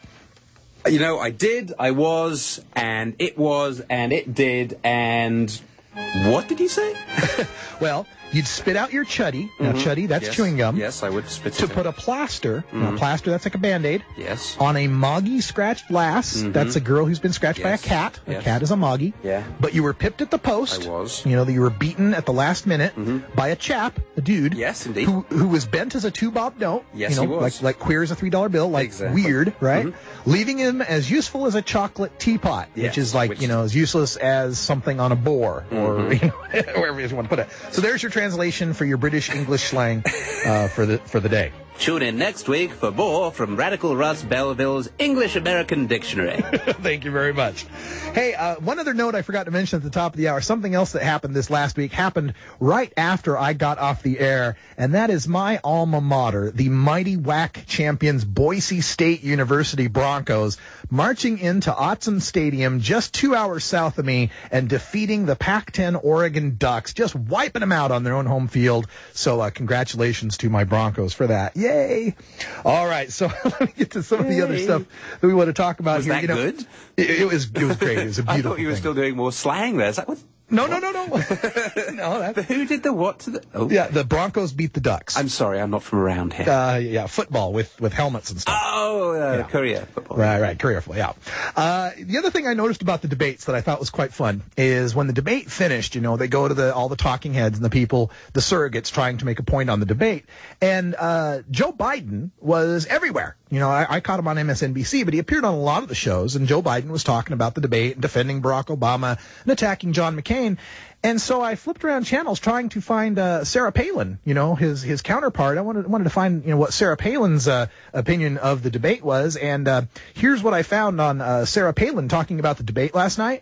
You know, I did, I was, and it was, and it did, and what did you say? Well, you'd spit out your chuddy. Now, Mm-hmm. chuddy, that's Yes. chewing gum. Yes, I would spit To it put out. a plaster, Mhm. now plaster, that's like a Band-Aid. Yes. On a moggy scratched glass. Mhm. That's a girl who's been scratched by a Yes. cat. A Yes. cat is a moggy. Yeah. But you were pipped at the post. I was. You know, that you were beaten at the last minute by a chap, a dude. Yes, indeed. Who, who was bent as a two-bob note. Yes, you know, he was. Like, like queer as a three dollar bill. Like Exactly. weird, right? Mhm. Leaving him as useful as a chocolate teapot. Yes, Which is like, which- you know, as useless as something on a boar. Or, Mhm. you know, wherever you want to put it. So there's your translation for your British English slang uh, for the for the day. Tune in next week for more from Radical Russ Belville's English-American Dictionary. Thank you very much. Hey, uh, one other note I forgot to mention at the top of the hour. Something else that happened this last week happened right after I got off the air, and that is my alma mater, the mighty W A C champions Boise State University Broncos, marching into Autzen Stadium just two hours south of me and defeating the Pac ten Oregon Ducks, just wiping them out on their own home field. So uh, congratulations to my Broncos for that. Yay! All right, so let me get to some of the other Yay. stuff that we want to talk about Was here. that you know, good? It, it was it was great. It was a I beautiful thought you were thing. still doing more slang there. Is that what? No, no, no, no. no, that's, But who did the what to the... Oh. yeah, the Broncos beat the Ducks. I'm sorry, I'm not from around here. Uh, yeah, football with, with helmets and stuff. oh, uh, Korea football. Right, right, career football, yeah. Uh, the other thing I noticed about the debates that I thought was quite fun is when the debate finished, you know, they go to the all the talking heads and the people, the surrogates trying to make a point on the debate. And uh, Joe Biden was everywhere. You know, I, I caught him on M S N B C, but he appeared on a lot of the shows, and Joe Biden was talking about the debate and defending Barack Obama and attacking John McCain. And so I flipped around channels trying to find uh, Sarah Palin, you know, his his counterpart. I wanted wanted to find, you know, what Sarah Palin's uh, opinion of the debate was. And uh, here's what I found on uh, Sarah Palin talking about the debate last night.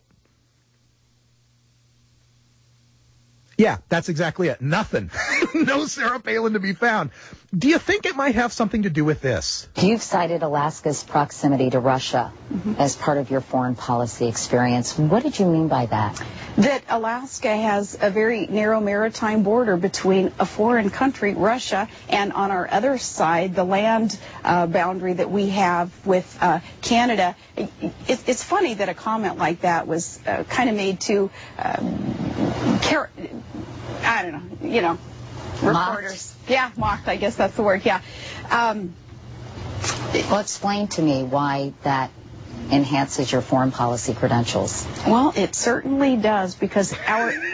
Yeah, that's exactly it. Nothing. No Sarah Palin to be found. Do you think it might have something to do with this? You've cited Alaska's proximity to Russia Mm-hmm. as part of your foreign policy experience. What did you mean by that? That Alaska has a very narrow maritime border between a foreign country, Russia, and on our other side, the land uh, boundary that we have with uh, Canada. It, it, it's funny that a comment like that was uh, kind of made to, um, car- I don't know, you know, reporters. Yeah, mocked, I guess that's the word, yeah. Um, Well, explain to me why that enhances your foreign policy credentials. Well, it certainly does, because our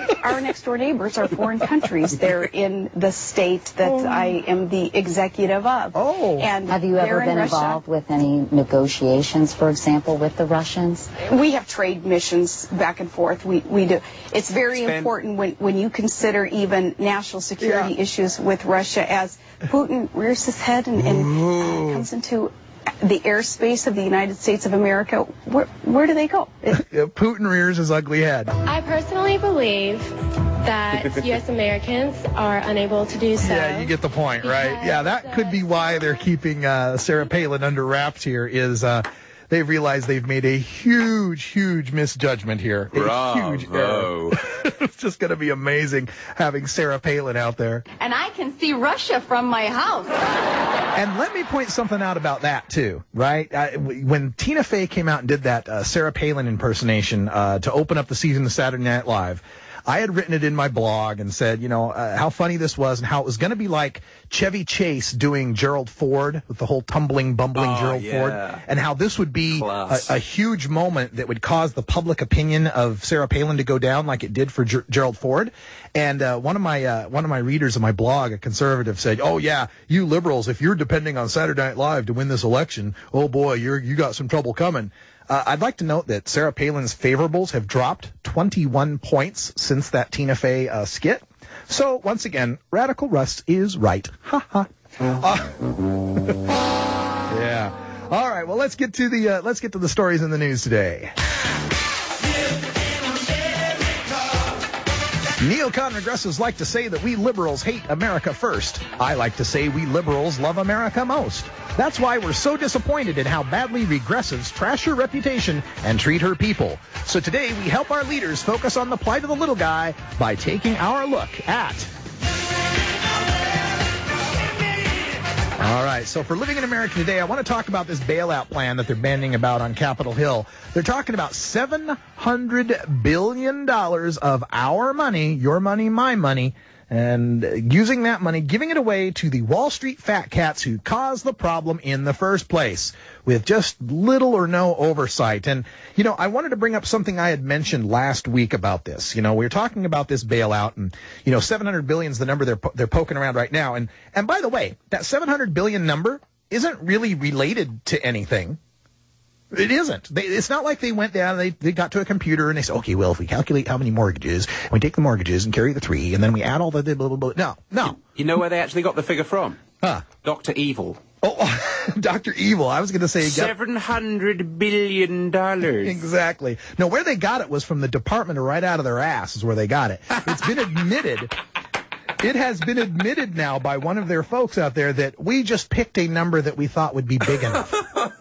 our next door neighbors are foreign countries. They're in the state that oh. I am the executive of. Oh. And have you ever been Russia. involved with any negotiations, for example, with the Russians? We have trade missions back and forth. We we do. It's very Spend. important when, when you consider even national security yeah. issues with Russia, as Putin rears his head and, and uh, comes into the airspace of the United States of America. Where, where do they go? Putin rears his ugly head. I personally believe that U S Americans are unable to do so. Yeah, you get the point, right? Yeah, that could be why they're keeping uh, Sarah Palin under wraps here, is uh, they've realized they've made a huge, huge misjudgment here. A Bravo. huge error. It's just going to be amazing having Sarah Palin out there. And I can see Russia from my house. And let me point something out about that, too, right? Uh, when Tina Fey came out and did that uh, Sarah Palin impersonation uh, to open up the season of Saturday Night Live, I had written it in my blog and said, you know, uh, how funny this was and how it was going to be like Chevy Chase doing Gerald Ford with the whole tumbling, bumbling oh, Gerald yeah. Ford, and how this would be a, a huge moment that would cause the public opinion of Sarah Palin to go down like it did for Ger- Gerald Ford. And uh, one of my uh, one of my readers of my blog, a conservative, said, "Oh yeah, you liberals, if you're depending on Saturday Night Live to win this election, oh boy, you're you got some trouble coming." Uh, I'd like to note that Sarah Palin's favorables have dropped twenty-one points since that Tina Fey uh, skit. So, once again, Radical Russ is right. Ha ha. Uh, yeah. All right. Well, let's get to the uh, let's get to the stories in the news today. Neocon regressives like to say that we liberals hate America first. I like to say we liberals love America most. That's why we're so disappointed in how badly regressives trash her reputation and treat her people. So today we help our leaders focus on the plight of the little guy by taking our look at... All right, so for Living in America Today, I want to talk about this bailout plan that they're bandying about on Capitol Hill. They're talking about seven hundred billion dollars of our money, your money, my money, and using that money, giving it away to the Wall Street fat cats who caused the problem in the first place with just little or no oversight. And, you know, I wanted to bring up something I had mentioned last week about this. You know, we were talking about this bailout and, you know, seven hundred billion is the number they're po- they're poking around right now. And, and by the way, that seven hundred billion number isn't really related to anything. It isn't. They, it's not like they went down and they, they got to a computer and they said, okay, well, if we calculate how many mortgages, and we take the mortgages and carry the three, and then we add all the blah, blah, blah. No, no. You know where they actually got the figure from? Huh. Doctor Evil. Oh, Doctor Evil. I was going to say... seven hundred billion dollars. Exactly. No, where they got it was from the department or right out of their ass is where they got it. It's been admitted... It has been admitted now by one of their folks out there that we just picked a number that we thought would be big enough.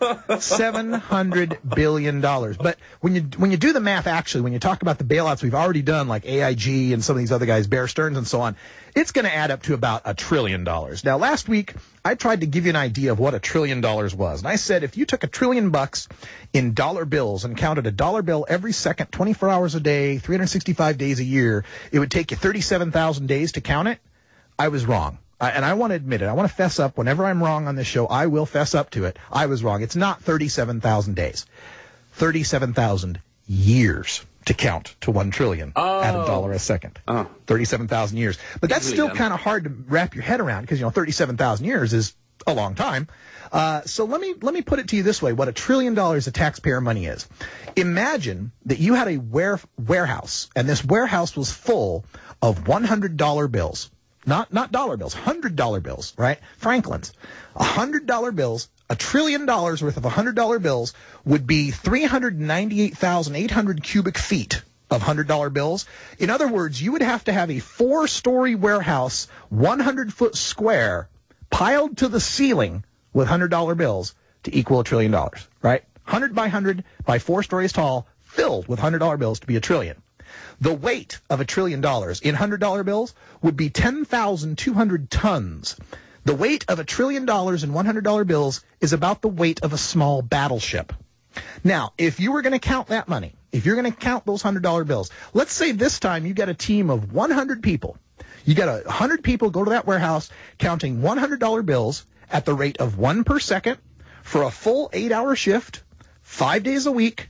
seven hundred billion dollars. But when you when you do the math, actually, when you talk about the bailouts we've already done, like A I G and some of these other guys, Bear Stearns and so on, it's going to add up to about a trillion dollars. Now, last week, I tried to give you an idea of what a trillion dollars was. And I said if you took a trillion bucks in dollar bills and counted a dollar bill every second, twenty-four hours a day, three hundred sixty-five days a year, it would take you thirty-seven thousand days to count it. I was wrong. I, and I want to admit it. I want to fess up. Whenever I'm wrong on this show, I will fess up to it. I was wrong. It's not thirty-seven thousand days. thirty-seven thousand years to count to one trillion oh. at a dollar a second. Oh. thirty-seven thousand years. But that's still kind of hard to wrap your head around because, you know, thirty-seven thousand years is a long time. Uh, so let me let me put it to you this way, what a trillion dollars of taxpayer money is. Imagine that you had a ware, warehouse, and this warehouse was full of one hundred dollar bills. Not not dollar bills, one hundred dollar bills, right? Franklin's. one hundred dollar bills, a trillion dollars worth of one hundred dollar bills would be three hundred ninety-eight thousand eight hundred cubic feet of one hundred dollar bills. In other words, you would have to have a four-story warehouse, one hundred foot square, piled to the ceiling with one hundred dollar bills to equal a trillion dollars, right? one hundred by one hundred by four stories tall, filled with one hundred dollar bills to be a trillion. The weight of a trillion dollars in one hundred dollar bills would be ten thousand two hundred tons. The weight of a trillion dollars in one hundred dollar bills is about the weight of a small battleship. Now, if you were going to count that money, if you're going to count those one hundred dollar bills, let's say this time you get a team of one hundred people. You got a one hundred people go to that warehouse counting one hundred dollar bills at the rate of one per second for a full eight-hour shift, five days a week,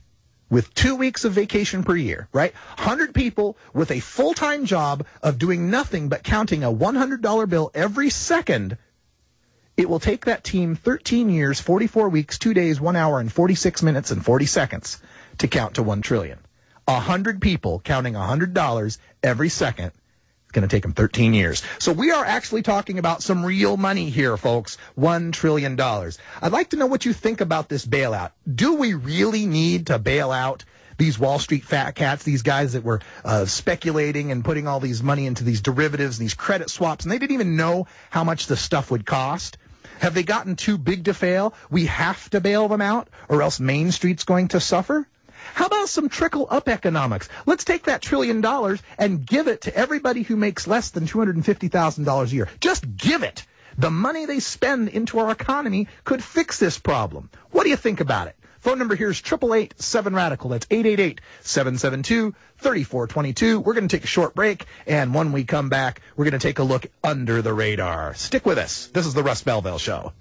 with two weeks of vacation per year, right? one hundred people with a full-time job of doing nothing but counting a one hundred dollar bill every second. It will take that team thirteen years, forty-four weeks, two days, one hour, and forty-six minutes and forty seconds to count to one trillion. one hundred people counting one hundred dollars every second. It's going to take them thirteen years. So we are actually talking about some real money here, folks. One trillion dollars. I'd like to know what you think about this bailout. Do we really need to bail out these Wall Street fat cats, these guys that were uh, speculating and putting all these money into these derivatives, these credit swaps, and they didn't even know how much the stuff would cost? Have they gotten too big to fail? We have to bail them out, or else Main Street's going to suffer? How about some trickle-up economics? Let's take that trillion dollars and give it to everybody who makes less than two hundred fifty thousand dollars a year. Just give it. The money they spend into our economy could fix this problem. What do you think about it? Phone number here is eight eight eight, seven radical. That's eight eight eight, seven seven two, three four two two. We're going to take a short break, and when we come back, we're going to take a look under the radar. Stick with us. This is the Russ Belville Show.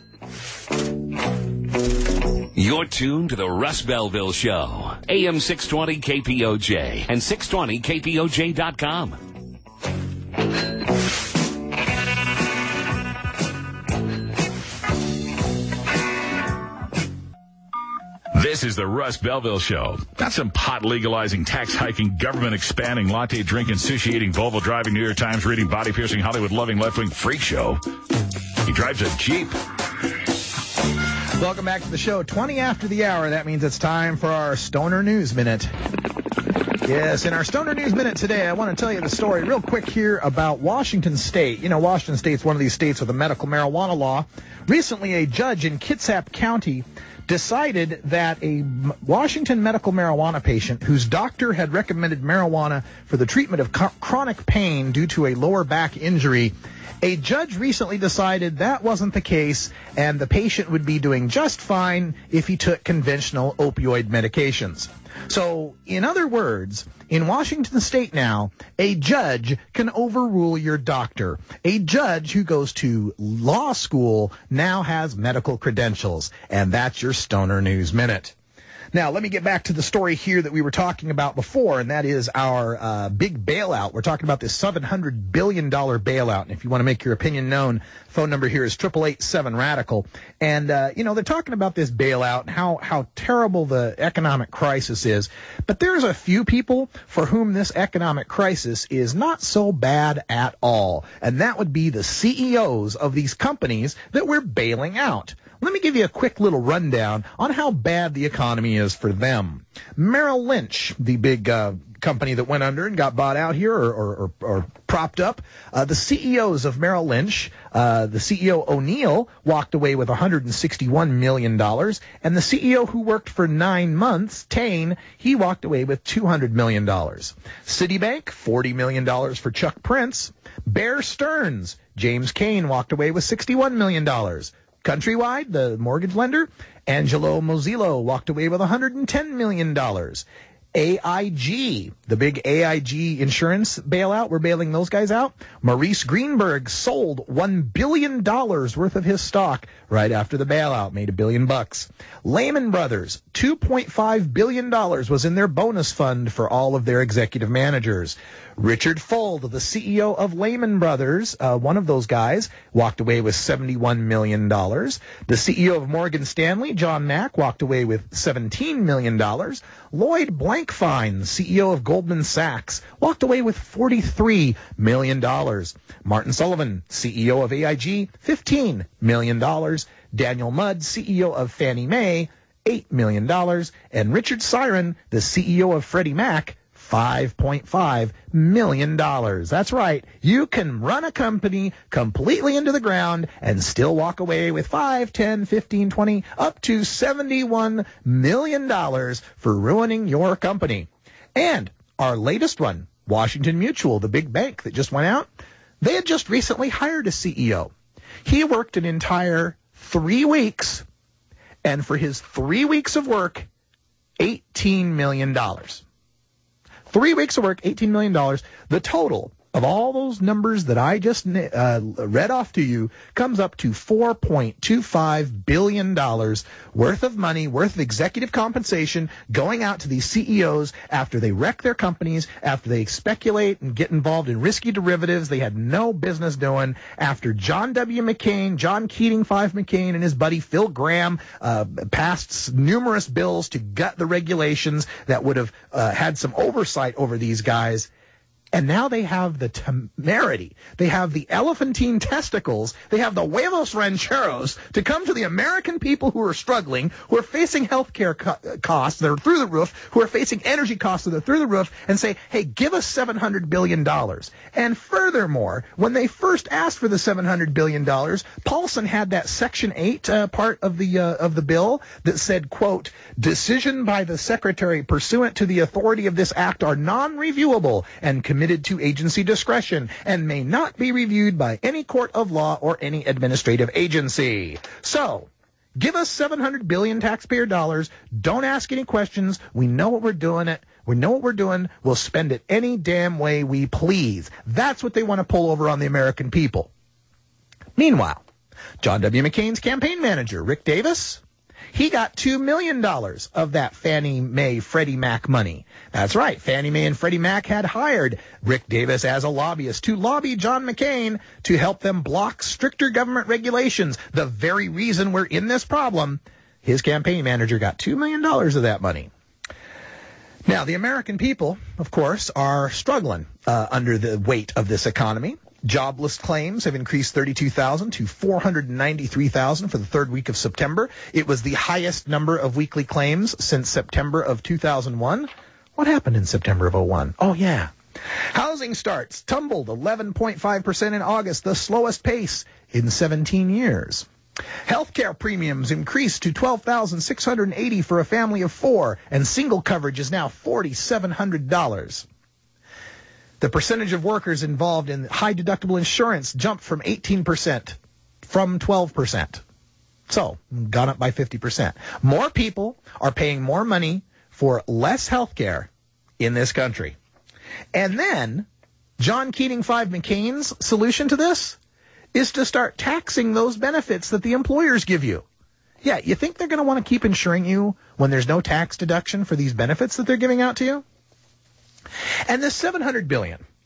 You're tuned to the Russ Belville Show. A M six twenty K P O J and six twenty K P O J dot com. This is the Russ Belville Show. Not some pot legalizing, tax hiking, government expanding, latte drinking, sushi eating, Volvo driving, New York Times reading, body piercing, Hollywood loving, left wing freak show. He drives a Jeep. Welcome back to the show. twenty after the hour. That means it's time for our Stoner News Minute. Yes, in our Stoner News Minute today, I want to tell you the story real quick here about Washington State. You know, Washington State's one of these states with a medical marijuana law. Recently, a judge in Kitsap County decided that a Washington medical marijuana patient whose doctor had recommended marijuana for the treatment of chronic pain due to a lower back injury, a judge recently decided that wasn't the case, and the patient would be doing just fine if he took conventional opioid medications. So, in other words, in Washington State now, a judge can overrule your doctor. A judge who goes to law school now has medical credentials, and that's your Stoner News Minute. Now, let me get back to the story here that we were talking about before, and that is our uh, big bailout. We're talking about this seven hundred billion dollars bailout, and if you want to make your opinion known, phone number here is eight eight eight, seven radical. And, uh, you know, they're talking about this bailout and how, how terrible the economic crisis is. But there's a few people for whom this economic crisis is not so bad at all, and that would be the C E Os of these companies that we're bailing out. Let me give you a quick little rundown on how bad the economy is for them. Merrill Lynch, the big uh, company that went under and got bought out here or, or, or, or propped up, uh, the C E Os of Merrill Lynch, uh, the C E O O'Neill walked away with one hundred sixty-one million dollars, and the C E O who worked for nine months, Tain, he walked away with two hundred million dollars. Citibank, forty million dollars for Chuck Prince. Bear Stearns, James Cain walked away with sixty-one million dollars. Countrywide, the mortgage lender, Angelo Mozilo walked away with one hundred ten million dollars. A I G, the big A I G insurance bailout, we're bailing those guys out. Maurice Greenberg sold one billion dollars worth of his stock right after the bailout, made a billion bucks. Lehman Brothers, two point five billion dollars was in their bonus fund for all of their executive managers. Richard Fuld, the C E O of Lehman Brothers, uh, one of those guys, walked away with seventy-one million dollars. The C E O of Morgan Stanley, John Mack, walked away with seventeen million dollars. Lloyd Blankfein, C E O of Goldman Sachs, walked away with forty-three million dollars. Martin Sullivan, C E O of A I G, fifteen million dollars. Daniel Mudd, C E O of Fannie Mae, eight million dollars. And Richard Siren, the C E O of Freddie Mac, five point five million dollars. That's right. You can run a company completely into the ground and still walk away with five, ten, fifteen, twenty, up to seventy-one million dollars for ruining your company. And our latest one, Washington Mutual, the big bank that just went out, they had just recently hired a C E O. He worked an entire three weeks, and for his three weeks of work, eighteen million dollars. Three weeks of work, eighteen million dollars. The total of all those numbers that I just uh, read off to you comes up to four point two five billion dollars worth of money, worth of executive compensation going out to these C E Os after they wreck their companies, after they speculate and get involved in risky derivatives they had no business doing, after John W. McCain, John Keating Five McCain, and his buddy Phil Graham uh, passed numerous bills to gut the regulations that would have uh, had some oversight over these guys. And now they have the temerity, they have the elephantine testicles, they have the huevos rancheros to come to the American people who are struggling, who are facing health care co- costs that are through the roof, who are facing energy costs that are through the roof, and say, hey, give us seven hundred billion dollars. And furthermore, when they first asked for the seven hundred billion dollars, Paulson had that Section eight uh, part of the uh, of the bill that said, quote, decision by the Secretary pursuant to the authority of this act are non-reviewable and committed to agency discretion and may not be reviewed by any court of law or any administrative agency. So, give us seven hundred billion dollars taxpayer dollars. Don't ask any questions. We know what we're doing. It. We know what we're doing. We'll spend it any damn way we please. That's what they want to pull over on the American people. Meanwhile, John W. McCain's campaign manager, Rick Davis, he got two million dollars of that Fannie Mae Freddie Mac money. That's right. Fannie Mae and Freddie Mac had hired Rick Davis as a lobbyist to lobby John McCain to help them block stricter government regulations. The very reason we're in this problem. His campaign manager got two million dollars of that money. Now, the American people, of course, are struggling uh, under the weight of this economy. Jobless claims have increased thirty-two thousand to four hundred ninety-three thousand for the third week of September. It was the highest number of weekly claims since September of two thousand one. What happened in September of oh one? Oh, yeah. Housing starts tumbled eleven point five percent in August, the slowest pace in seventeen years. Healthcare premiums increased to twelve thousand six hundred eighty dollars for a family of four, and single coverage is now four thousand seven hundred dollars. The percentage of workers involved in high deductible insurance jumped from eighteen percent from twelve percent. So, gone up by fifty percent. More people are paying more money for less health care in this country. And then, John Keating Five McCain's solution to this is to start taxing those benefits that the employers give you. Yeah, you think they're going to want to keep insuring you when there's no tax deduction for these benefits that they're giving out to you? And this seven hundred billion dollars,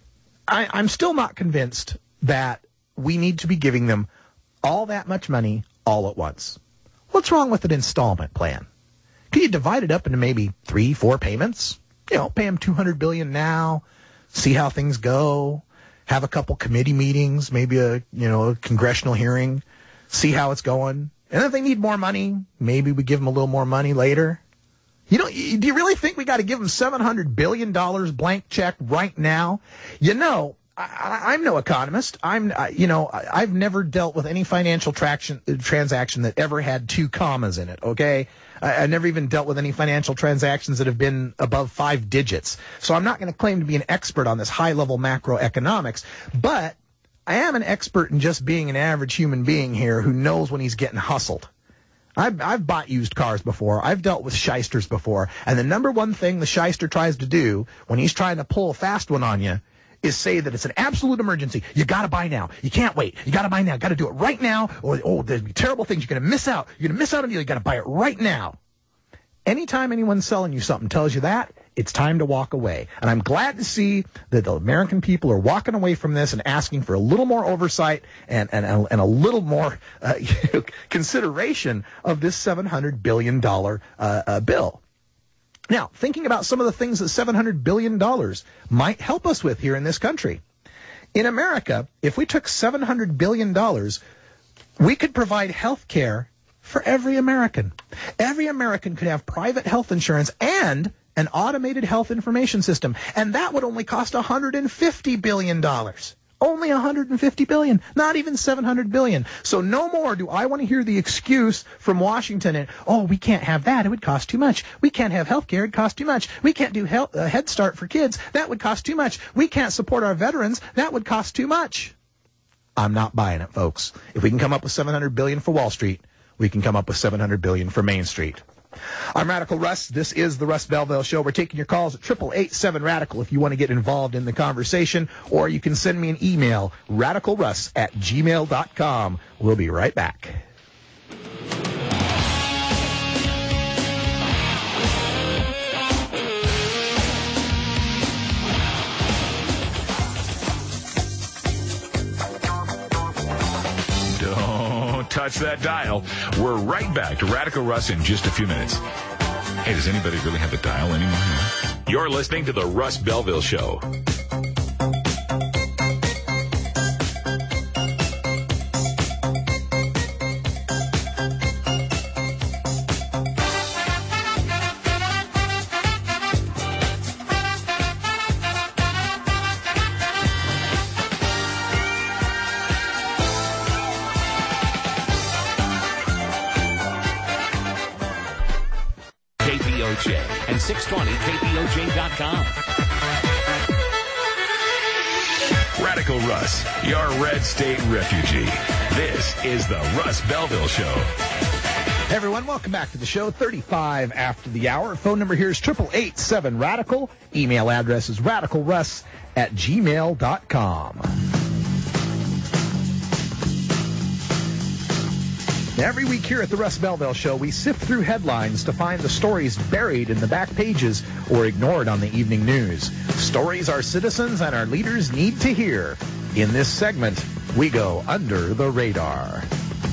I, I'm still not convinced that we need to be giving them all that much money all at once. What's wrong with an installment plan? Can you divide it up into maybe three, four payments? You know, pay them two hundred billion dollars now, see how things go, have a couple committee meetings, maybe a, you know, a congressional hearing, see how it's going. And if they need more money, maybe we give them a little more money later. You know, do you really think we got to give them seven hundred billion dollars blank check right now? You know, I, I'm no economist. I'm, you know, I've never dealt with any financial traction, transaction that ever had two commas in it, okay? I, I've never even dealt with any financial transactions that have been above five digits. So I'm not going to claim to be an expert on this high-level macroeconomics, but I am an expert in just being an average human being here who knows when he's getting hustled. I've, I've bought used cars before. I've dealt with shysters before. And the number one thing the shyster tries to do when he's trying to pull a fast one on you is say that it's an absolute emergency. You got to buy now. You can't wait. You got to buy now. Got to do it right now. Or, oh, there's terrible things. You're going to miss out. You're going to miss out on a deal. You got to buy it right now. Anytime anyone's selling you something tells you that, it's time to walk away. And I'm glad to see that the American people are walking away from this and asking for a little more oversight and, and, and a little more uh, consideration of this seven hundred billion dollars uh, uh, bill. Now, thinking about some of the things that seven hundred billion dollars might help us with here in this country. In America, if we took seven hundred billion dollars, we could provide health care for every American. Every American could have private health insurance and an automated health information system, and that would only cost one hundred fifty billion dollars. Only one hundred fifty billion dollars, not even seven hundred billion dollars. So no more do I want to hear the excuse from Washington, and, oh, we can't have that, it would cost too much. We can't have health care, it costs too much. We can't do health, uh, Head Start for kids, that would cost too much. We can't support our veterans, that would cost too much. I'm not buying it, folks. If we can come up with seven hundred billion dollars for Wall Street, we can come up with seven hundred billion dollars for Main Street. I'm Radical Russ. This is the Russ Belville Show. We're taking your calls at triple eight seven radical if you want to get involved in the conversation, or you can send me an email, radicalruss at gmail dot com. We'll be right back. Touch that dial. We're right back to Radical Russ in just a few minutes. Hey, does anybody really have the dial anymore? You're listening to the Russ Belville Show. And six twenty K P O J dot com. Radical Russ, your red state refugee. This is the Russ Belville Show. Hey everyone, welcome back to the show. thirty-five after the hour. Phone number here is triple eight seven radical. Email address is radicalruss at gmail dot com. Every week here at the Russ Belville Show, we sift through headlines to find the stories buried in the back pages or ignored on the evening news. Stories our citizens and our leaders need to hear. In this segment, we go under the radar.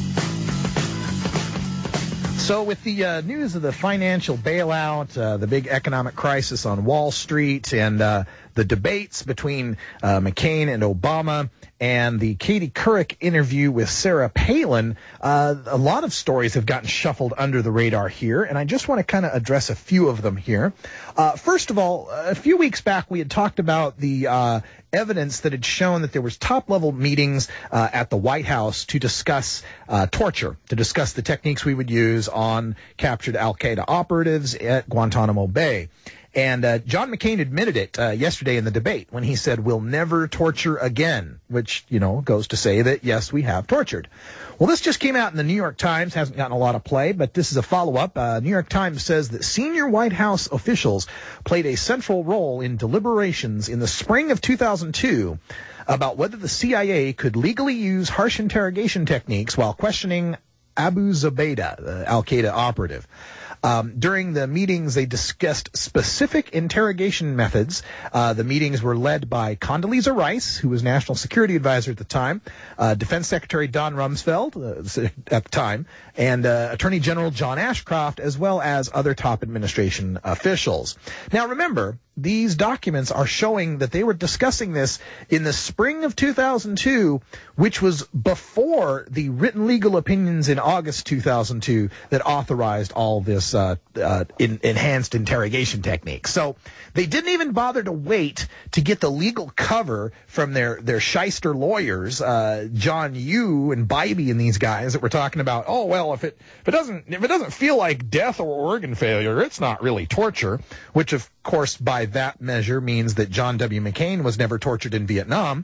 So with the uh, news of the financial bailout, uh, the big economic crisis on Wall Street, and uh, the debates between uh, McCain and Obama, and the Katie Couric interview with Sarah Palin, uh, a lot of stories have gotten shuffled under the radar here, and I just want to kind of address a few of them here. Uh, first of all, a few weeks back we had talked about the uh, evidence that had shown that there was top-level meetings uh, at the White House to discuss uh, torture, to discuss the techniques we would use on captured al-Qaeda operatives at Guantanamo Bay. And uh, John McCain admitted it uh, yesterday in the debate when he said, we'll never torture again, which, you know, goes to say that, yes, we have tortured. Well, this just came out in the New York Times, hasn't gotten a lot of play, but this is a follow-up. Uh, New York Times says that senior White House officials played a central role in deliberations in the spring of two thousand two about whether the C I A could legally use harsh interrogation techniques while questioning Abu Zubaydah, the al-Qaeda operative. Um, during the meetings, they discussed specific interrogation methods. Uh, the meetings were led by Condoleezza Rice, who was National Security Advisor at the time, uh, Defense Secretary Don Rumsfeld uh, at the time, and uh, Attorney General John Ashcroft, as well as other top administration officials. Now, remember, these documents are showing that they were discussing this in the spring of two thousand two, which was before the written legal opinions in August two thousand two that authorized all this uh, uh, in, enhanced interrogation techniques. So they didn't even bother to wait to get the legal cover from their, their shyster lawyers, uh, John Yoo and Bybee and these guys that were talking about, oh, well, if it, if it doesn't, if it doesn't feel like death or organ failure, it's not really torture, which of course by that measure means that John W. McCain was never tortured in Vietnam.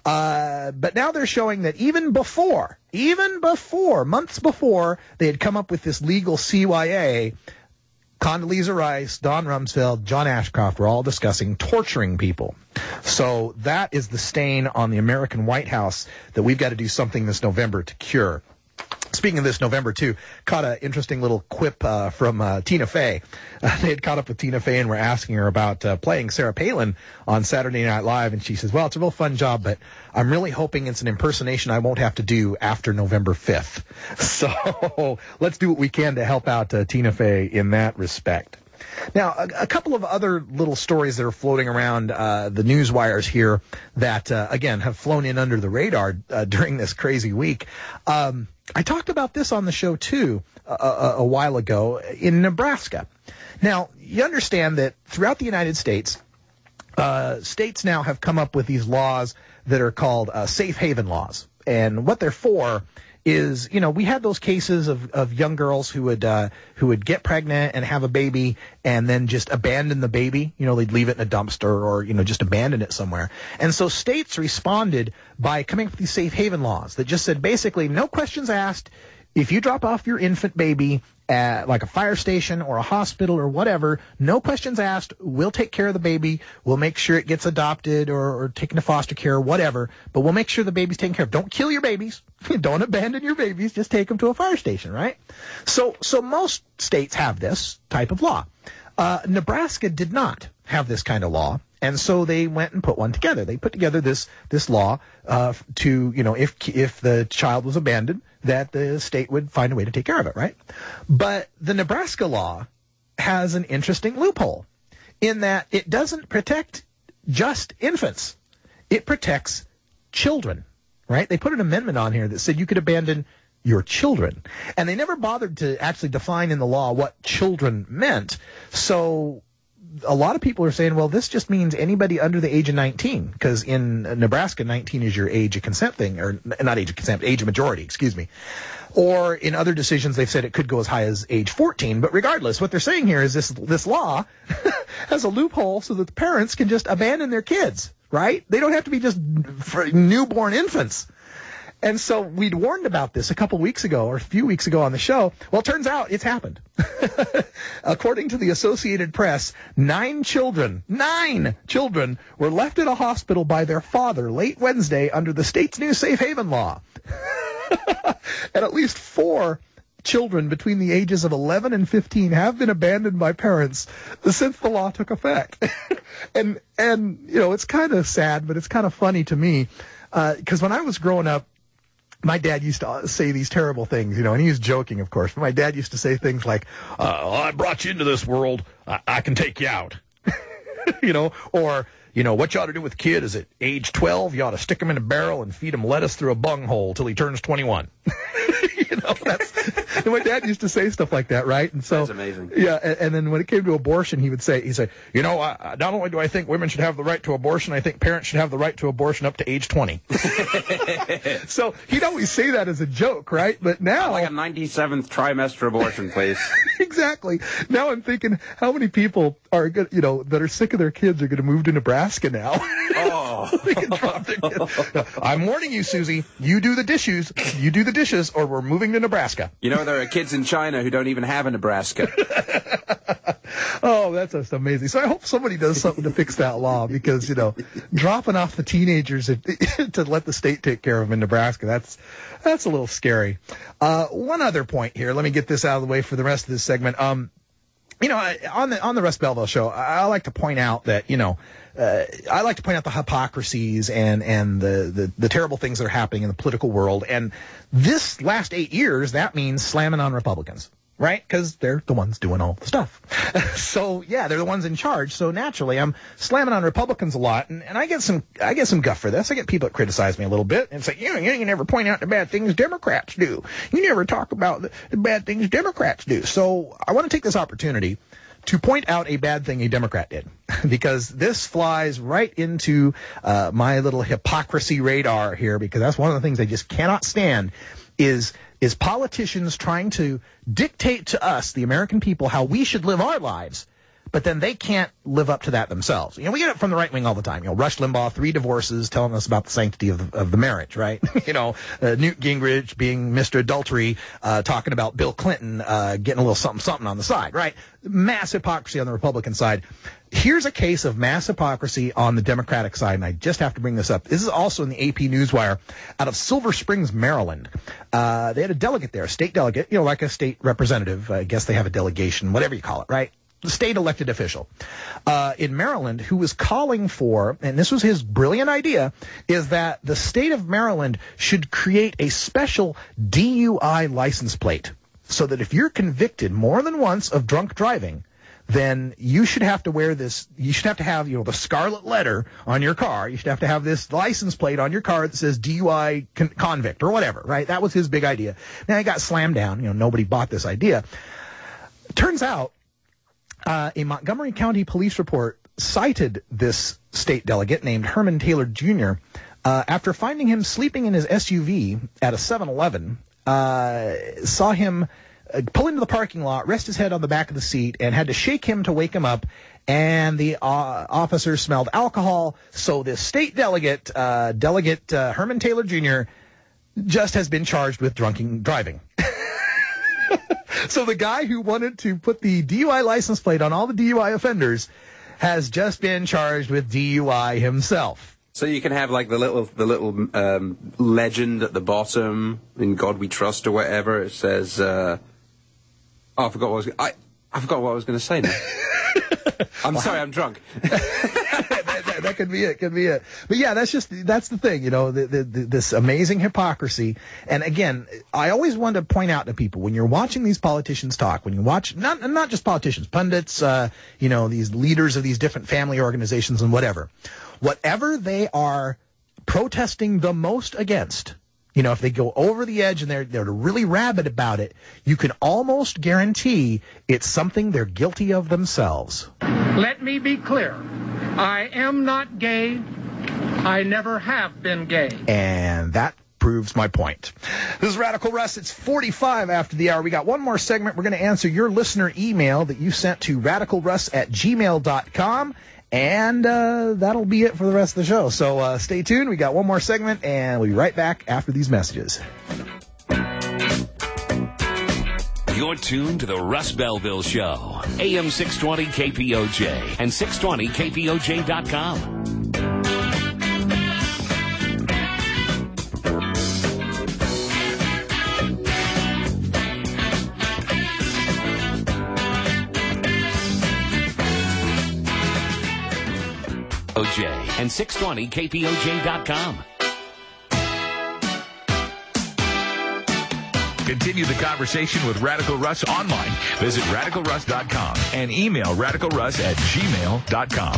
Uh, but now they're showing that even before, even before, months before they had come up with this legal C Y A, Condoleezza Rice, Don Rumsfeld, John Ashcroft were all discussing torturing people. So that is the stain on the American White House that we've got to do something this November to cure. Speaking of this November, too, caught an interesting little quip uh, from uh, Tina Fey. Uh, they had caught up with Tina Fey and were asking her about uh, playing Sarah Palin on Saturday Night Live, and she says, well, it's a real fun job, but I'm really hoping it's an impersonation I won't have to do after November fifth. So let's do what we can to help out uh, Tina Fey in that respect. Now, a, a couple of other little stories that are floating around uh, the news wires here that, uh, again, have flown in under the radar uh, during this crazy week. Um, I talked about this on the show, too, a, a, a while ago in Nebraska. Now, you understand that throughout the United States, uh, states now have come up with these laws that are called uh, safe haven laws. And what they're for is, you know, we had those cases of, of young girls who would uh, who would get pregnant and have a baby and then just abandon the baby. You know, they'd leave it in a dumpster or, you know, just abandon it somewhere. And so states responded by coming up with these safe haven laws that just said basically no questions asked. If you drop off your infant baby at like a fire station or a hospital or whatever, no questions asked, we'll take care of the baby. We'll make sure it gets adopted or, or taken to foster care or whatever, but we'll make sure the baby's taken care of. Don't kill your babies. Don't abandon your babies. Just take them to a fire station, right? So, so most states have this type of law. Uh, Nebraska did not have this kind of law. And so they went and put one together. They put together this this law uh, to, you know, if if the child was abandoned, that the state would find a way to take care of it, right? But the Nebraska law has an interesting loophole in that it doesn't protect just infants. It protects children, right? They put an amendment on here that said you could abandon your children. And they never bothered to actually define in the law what children meant. So a lot of people are saying, well, this just means anybody under the age of nineteen, because in Nebraska, nineteen is your age of consent thing, or not age of consent, age of majority, excuse me. Or in other decisions, they've said it could go as high as age fourteen. But regardless, what they're saying here is this this law has a loophole so that the parents can just abandon their kids, right? They don't have to be just for newborn infants. And so we'd warned about this a couple weeks ago or a few weeks ago on the show. Well, it turns out it's happened. According to the Associated Press, nine children, nine children were left in a hospital by their father late Wednesday under the state's new safe haven law. And at least four children between the ages of eleven and fifteen have been abandoned by parents since the law took effect. and, and, you know, it's kind of sad, but it's kind of funny to me. Because uh, when I was growing up, my dad used to say these terrible things, you know, and he was joking, of course. But my dad used to say things like, uh, well, I brought you into this world. I, I can take you out. You know, or, you know, what you ought to do with a kid is at age twelve, you ought to stick him in a barrel and feed him lettuce through a bunghole till he turns twenty-one. You know, that's, and my dad used to say stuff like that, right? And so, that's amazing. Yeah, and, and then when it came to abortion, he would say, he'd say, you know, I, not only do I think women should have the right to abortion, I think parents should have the right to abortion up to age twenty. So he'd always say that as a joke, right? But now, like a ninety-seventh trimester abortion, please. Exactly. Now I'm thinking, how many people are good, you know, that are sick of their kids are going to move to Nebraska now? Oh, they can drop their kids. I'm warning you, Susie. You do the dishes. You do the dishes, or we're moving to Nebraska. You know, there are kids in China who don't even have a Nebraska. Oh, that's just amazing. So I hope somebody does something to fix that law, because, you know, dropping off the teenagers to let the state take care of them in Nebraska, that's that's a little scary. Uh, one other point here. Let me get this out of the way for the rest of this segment. Um, you know, on the on the Russ Belville show, I, I like to point out that, you know, uh, I like to point out the hypocrisies and and the, the the terrible things that are happening in the political world. And this last eight years, that means slamming on Republicans. Right? Because they're the ones doing all the stuff. So, yeah, they're the ones in charge. So, naturally, I'm slamming on Republicans a lot. And, and I get some I get some guff for this. I get people that criticize me a little bit and say, you know, you never point out the bad things Democrats do. You never talk about the, the bad things Democrats do. So, I want to take this opportunity to point out a bad thing a Democrat did, because this flies right into uh, my little hypocrisy radar here, because that's one of the things I just cannot stand is is politicians trying to dictate to us, the American people, how we should live our lives, but then they can't live up to that themselves. You know, we get it from the right wing all the time. You know, Rush Limbaugh, three divorces, telling us about the sanctity of the, of the marriage, right? You know, uh, Newt Gingrich being Mister Adultery, uh, talking about Bill Clinton uh, getting a little something something on the side, right? Mass hypocrisy on the Republican side. Here's a case of mass hypocrisy on the Democratic side, and I just have to bring this up. This is also in the A P Newswire out of Silver Springs, Maryland. Uh, they had a delegate there, a state delegate, you know, like a state representative. I guess they have a delegation, whatever you call it, right? The state elected official uh, in Maryland who was calling for, and this was his brilliant idea, is that the state of Maryland should create a special D U I license plate so that if you're convicted more than once of drunk driving, then you should have to wear this, you should have to have, you know, the scarlet letter on your car. You should have to have this license plate on your car that says D U I con- convict or whatever, right? That was his big idea. Now, he got slammed down. You know, nobody bought this idea. Turns out, uh, a Montgomery County police report cited this state delegate named Herman Taylor Junior Uh, after finding him sleeping in his S U V at a seven eleven, uh, saw him Uh, pull into the parking lot, rest his head on the back of the seat, and had to shake him to wake him up. And the uh, officer smelled alcohol. So this state delegate, uh, Delegate uh, Herman Taylor Junior, just has been charged with drunken driving. So the guy who wanted to put the D U I license plate on all the D U I offenders has just been charged with D U I himself. So you can have like the little the little um, legend at the bottom, "In God We Trust" or whatever. It says, uh, "Oh, I forgot what I was. I I forgot what I was going to say now." I'm well, sorry, I'm drunk. that, that, that could be it. Could be it. But yeah, that's just that's the thing. You know, the, the, the, this amazing hypocrisy. And again, I always want to point out to people when you're watching these politicians talk, when you watch not not just politicians, pundits, uh, you know, these leaders of these different family organizations and whatever. Whatever they are protesting the most against, you know, if they go over the edge and they're they're really rabid about it, you can almost guarantee it's something they're guilty of themselves. Let me be clear. I am not gay. I never have been gay. And that proves my point. This is Radical Russ. It's forty-five after the hour. We got one more segment. We're going to answer your listener email that you sent to radicalruss at gmail dot com. And uh, that'll be it for the rest of the show. So uh, stay tuned. We got one more segment, and we'll be right back after these messages. You're tuned to the Russ Belville Show, A M six twenty K P O J and six twenty K P O J dot com. O J and six twenty K P O J dot com. Continue the conversation with Radical Russ online. Visit radical russ dot com and email radicalruss at gmail dot com.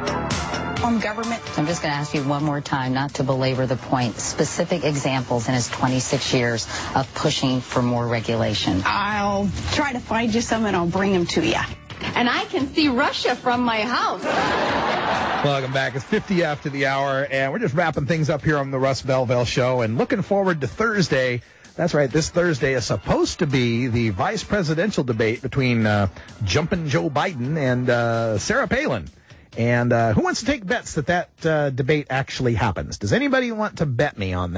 On government. I'm just going to ask you one more time, not to belabor the point, specific examples in his twenty-six years of pushing for more regulation. I'll try to find you some and I'll bring them to you. And I can see Russia from my house. Welcome back. It's fifty after the hour, and we're just wrapping things up here on the Russ Belville Show and looking forward to Thursday. That's right. This Thursday is supposed to be the vice presidential debate between uh, jumping Joe Biden and uh, Sarah Palin. And uh, who wants to take bets that that uh, debate actually happens? Does anybody want to bet me on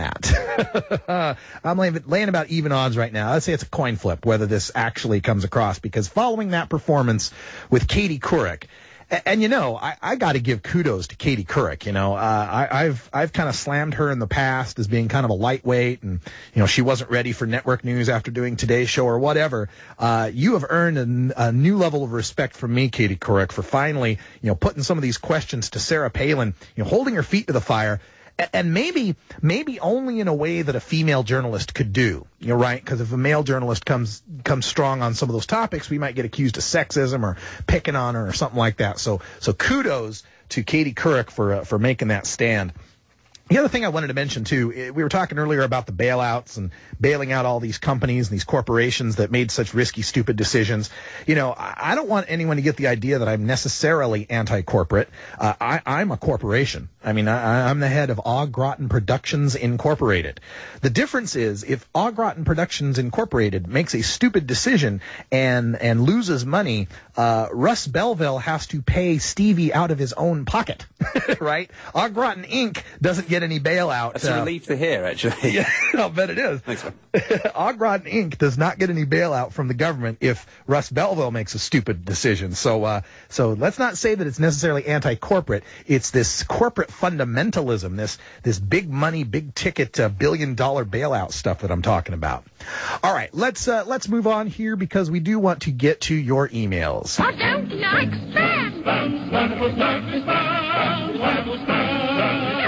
that? I'm laying, laying about even odds right now. I'd say it's a coin flip whether this actually comes across, because following that performance with Katie Couric, and, and you know, I, I got to give kudos to Katie Couric. You know, uh, I, I've I've kind of slammed her in the past as being kind of a lightweight, and you know, she wasn't ready for network news after doing Today's Show or whatever. Uh, you have earned a, a new level of respect from me, Katie Couric, for finally, you know, putting some of these questions to Sarah Palin, you know, holding her feet to the fire. And maybe, maybe only in a way that a female journalist could do. You're right, because if a male journalist comes comes strong on some of those topics, we might get accused of sexism or picking on her or something like that. So, so kudos to Katie Couric for uh, for making that stand. The other thing I wanted to mention, too, we were talking earlier about the bailouts and bailing out all these companies and these corporations that made such risky, stupid decisions. You know, I don't want anyone to get the idea that I'm necessarily anti-corporate. Uh, I, I'm a corporation. I mean, I, I'm the head of Au Gratin Productions Incorporated. The difference is if Au Gratin Productions Incorporated makes a stupid decision and and loses money, uh, Russ Belville has to pay Stevie out of his own pocket, right? Au Gratin Incorporated doesn't get any bailout. That's a relief to hear, actually. Yeah, I'll bet it is. Thanks, man. Au Gratin Incorporated does not get any bailout from the government if Russ Belville makes a stupid decision. So, uh, so let's not say that it's necessarily anti-corporate. It's this corporate fundamentalism, this this big money, big ticket, uh, billion dollar bailout stuff that I'm talking about. All right, let's uh, let's move on here because we do want to get to your emails. I don't like spam. Spam, spam, spam, spam, spam.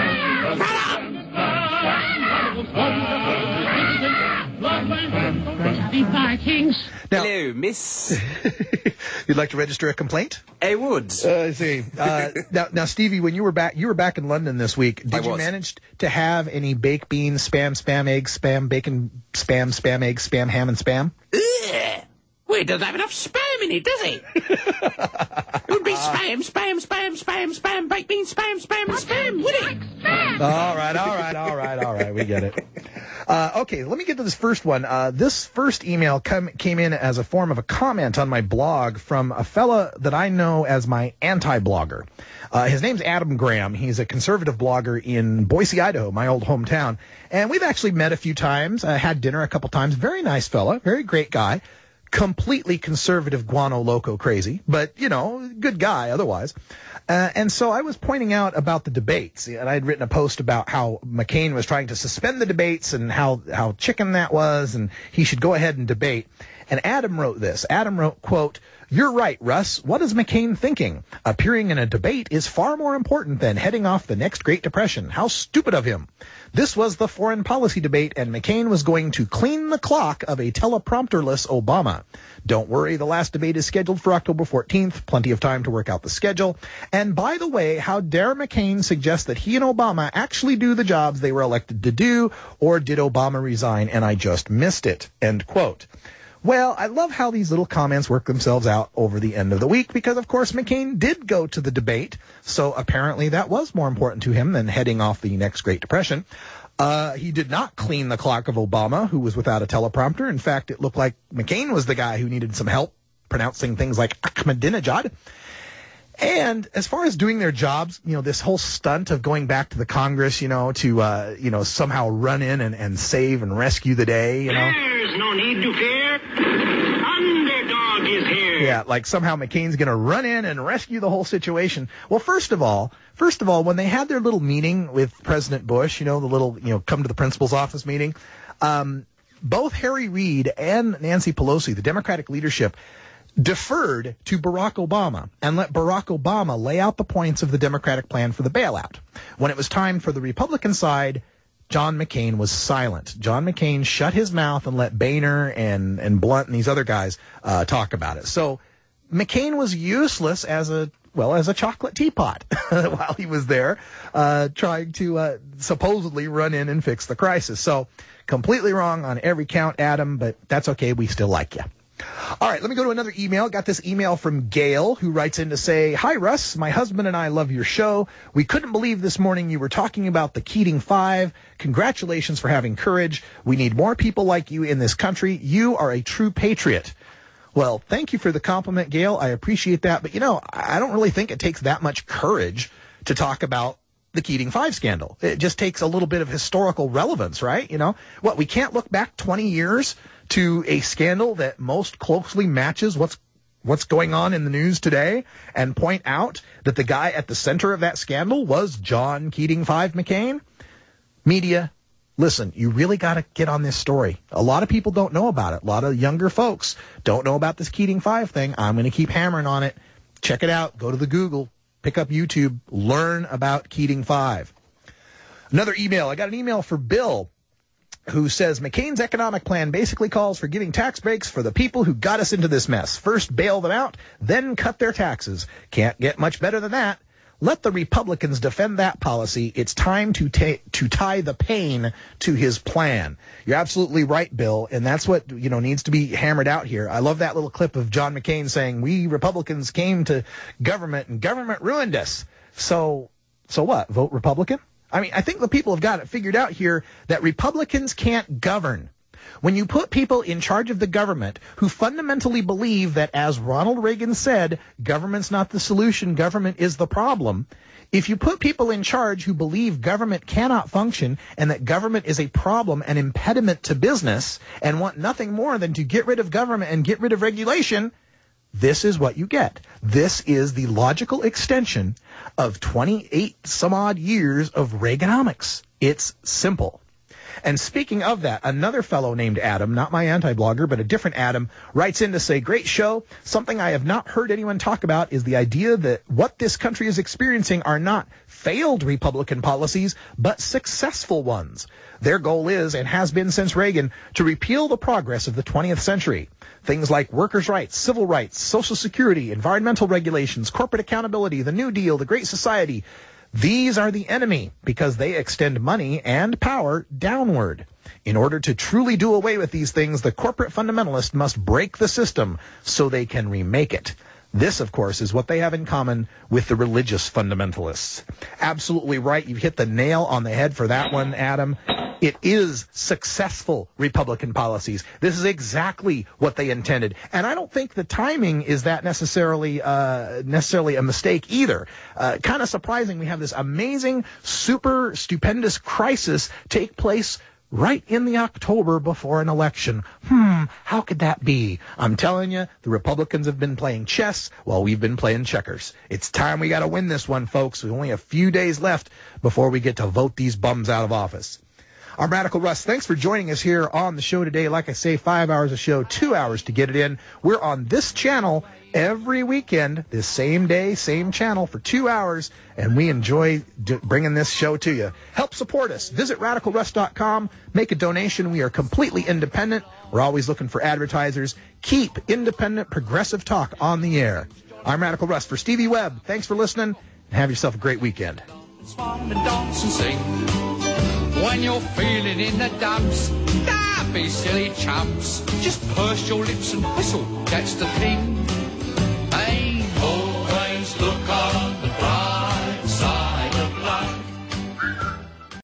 Now, hello, miss. You'd like to register a complaint? I would. Uh, I see. Uh, now, now, Stevie, when you were back, you were back in London this week. Did you manage to have any baked beans, spam, spam, eggs, spam, bacon, spam, spam, eggs, spam, ham, and spam? Ugh. Well, it doesn't have enough spam in it, does it? It would be spam, spam, spam, spam, spam, baked beans, spam, spam, and spam, would it? All right, all right, all right, all right. We get it. Uh, okay, let me get to this first one. Uh, this first email come, came in as a form of a comment on my blog from a fella that I know as my anti-blogger. Uh, his name's Adam Graham. He's a conservative blogger in Boise, Idaho, my old hometown. And we've actually met a few times, uh, had dinner a couple times. Very nice fella, very great guy. completely conservative guano loco crazy, but, you know, good guy otherwise. Uh, and so I was pointing out about the debates, and I had written a post about how McCain was trying to suspend the debates and how, how chicken that was, and he should go ahead and debate. And Adam wrote this. Adam wrote, quote, "You're right, Russ. What is McCain thinking? Appearing in a debate is far more important than heading off the next Great Depression. How stupid of him. This was the foreign policy debate, and McCain was going to clean the clock of a teleprompterless Obama. Don't worry, the last debate is scheduled for October fourteenth. Plenty of time to work out the schedule. And by the way, how dare McCain suggest that he and Obama actually do the jobs they were elected to do, or did Obama resign and I just missed it?" End quote. Well, I love how these little comments work themselves out over the end of the week because, of course, McCain did go to the debate, so apparently that was more important to him than heading off the next Great Depression. Uh, he did not clean the clock of Obama, who was without a teleprompter. In fact, it looked like McCain was the guy who needed some help pronouncing things like Ahmadinejad. And as far as doing their jobs, you know, this whole stunt of going back to the Congress, you know, to, uh, you know, somehow run in and, and save and rescue the day, you know. There's no need to fear. Underdog is here. Yeah, like somehow McCain's going to run in and rescue the whole situation. Well, first of all, first of all, when they had their little meeting with President Bush, you know, the little, you know, come to the principal's office meeting, um, both Harry Reid and Nancy Pelosi, the Democratic leadership, deferred to Barack Obama and let Barack Obama lay out the points of the Democratic plan for the bailout. When it was time for the Republican side, John McCain was silent. John McCain shut his mouth and let Boehner and, and Blunt and these other guys uh, talk about it. So McCain was useless as a, well, as a chocolate teapot while he was there uh, trying to uh, supposedly run in and fix the crisis. So completely wrong on every count, Adam, but that's okay. We still like you. All right, let me go to another email. Got this email from Gail, who writes in to say, "Hi, Russ. My husband and I love your show. We couldn't believe this morning you were talking about the Keating Five. Congratulations for having courage. We need more people like you in this country. You are a true patriot." Well, thank you for the compliment, Gail. I appreciate that. But, you know, I don't really think it takes that much courage to talk about the Keating Five scandal. It just takes a little bit of historical relevance, right? You know, what, we can't look back twenty years to a scandal that most closely matches what's what's going on in the news today and point out that the guy at the center of that scandal was John Keating Five McCain? Media, listen, you really got to get on this story. A lot of people don't know about it. A lot of younger folks don't know about this Keating Five thing. I'm going to keep hammering on it. Check it out. Go to the Google. Pick up YouTube. Learn about Keating Five. Another email. I got an email for Bill, who says McCain's economic plan basically calls for giving tax breaks for the people who got us into this mess. First bail them out, then cut their taxes. Can't get much better than that. Let the Republicans defend that policy. It's time to ta- to tie the pain to his plan. You're absolutely right, Bill, and that's what, you know, needs to be hammered out here. I love that little clip of John McCain saying, "We Republicans came to government and government ruined us." So, so what? Vote Republican? I mean, I think the people have got it figured out here that Republicans can't govern. When you put people in charge of the government who fundamentally believe that, as Ronald Reagan said, government's not the solution, government is the problem. If you put people in charge who believe government cannot function and that government is a problem, an impediment to business, and want nothing more than to get rid of government and get rid of regulation, this is what you get. This is the logical extension of twenty-eight some odd years of Reaganomics. It's simple. And speaking of that, another fellow named Adam, not my anti-blogger, but a different Adam, writes in to say, "Great show. Something I have not heard anyone talk about is the idea that what this country is experiencing are not failed Republican policies, but successful ones. Their goal is, and has been since Reagan, to repeal the progress of the twentieth century. Things like workers' rights, civil rights, Social Security, environmental regulations, corporate accountability, the New Deal, the Great Society. These are the enemy because they extend money and power downward. In order to truly do away with these things, the corporate fundamentalist must break the system so they can remake it. This, of course, is what they have in common with the religious fundamentalists." Absolutely right. You've hit the nail on the head for that one, Adam. It is successful Republican policies. This is exactly what they intended. And I don't think the timing is that necessarily uh, necessarily a mistake either. Uh, kind of surprising we have this amazing, super stupendous crisis take place right in the October before an election. Hmm, how could that be? I'm telling you, the Republicans have been playing chess while we've been playing checkers. It's time we got to win this one, folks. With only a few days left before we get to vote these bums out of office. I'm Radical Russ. Thanks for joining us here on the show today. Like I say, five hours of show, two hours to get it in. We're on this channel every weekend, this same day, same channel for two hours, and we enjoy d- bringing this show to you. Help support us. Visit radical russ dot com. Make a donation. We are completely independent. We're always looking for advertisers. Keep independent progressive talk on the air. I'm Radical Russ for Stevie Webb. Thanks for listening, and have yourself a great weekend. Swan and dance and sing. When you're feeling in the dumps, don't be silly chumps. Just purse your lips and whistle, that's the thing.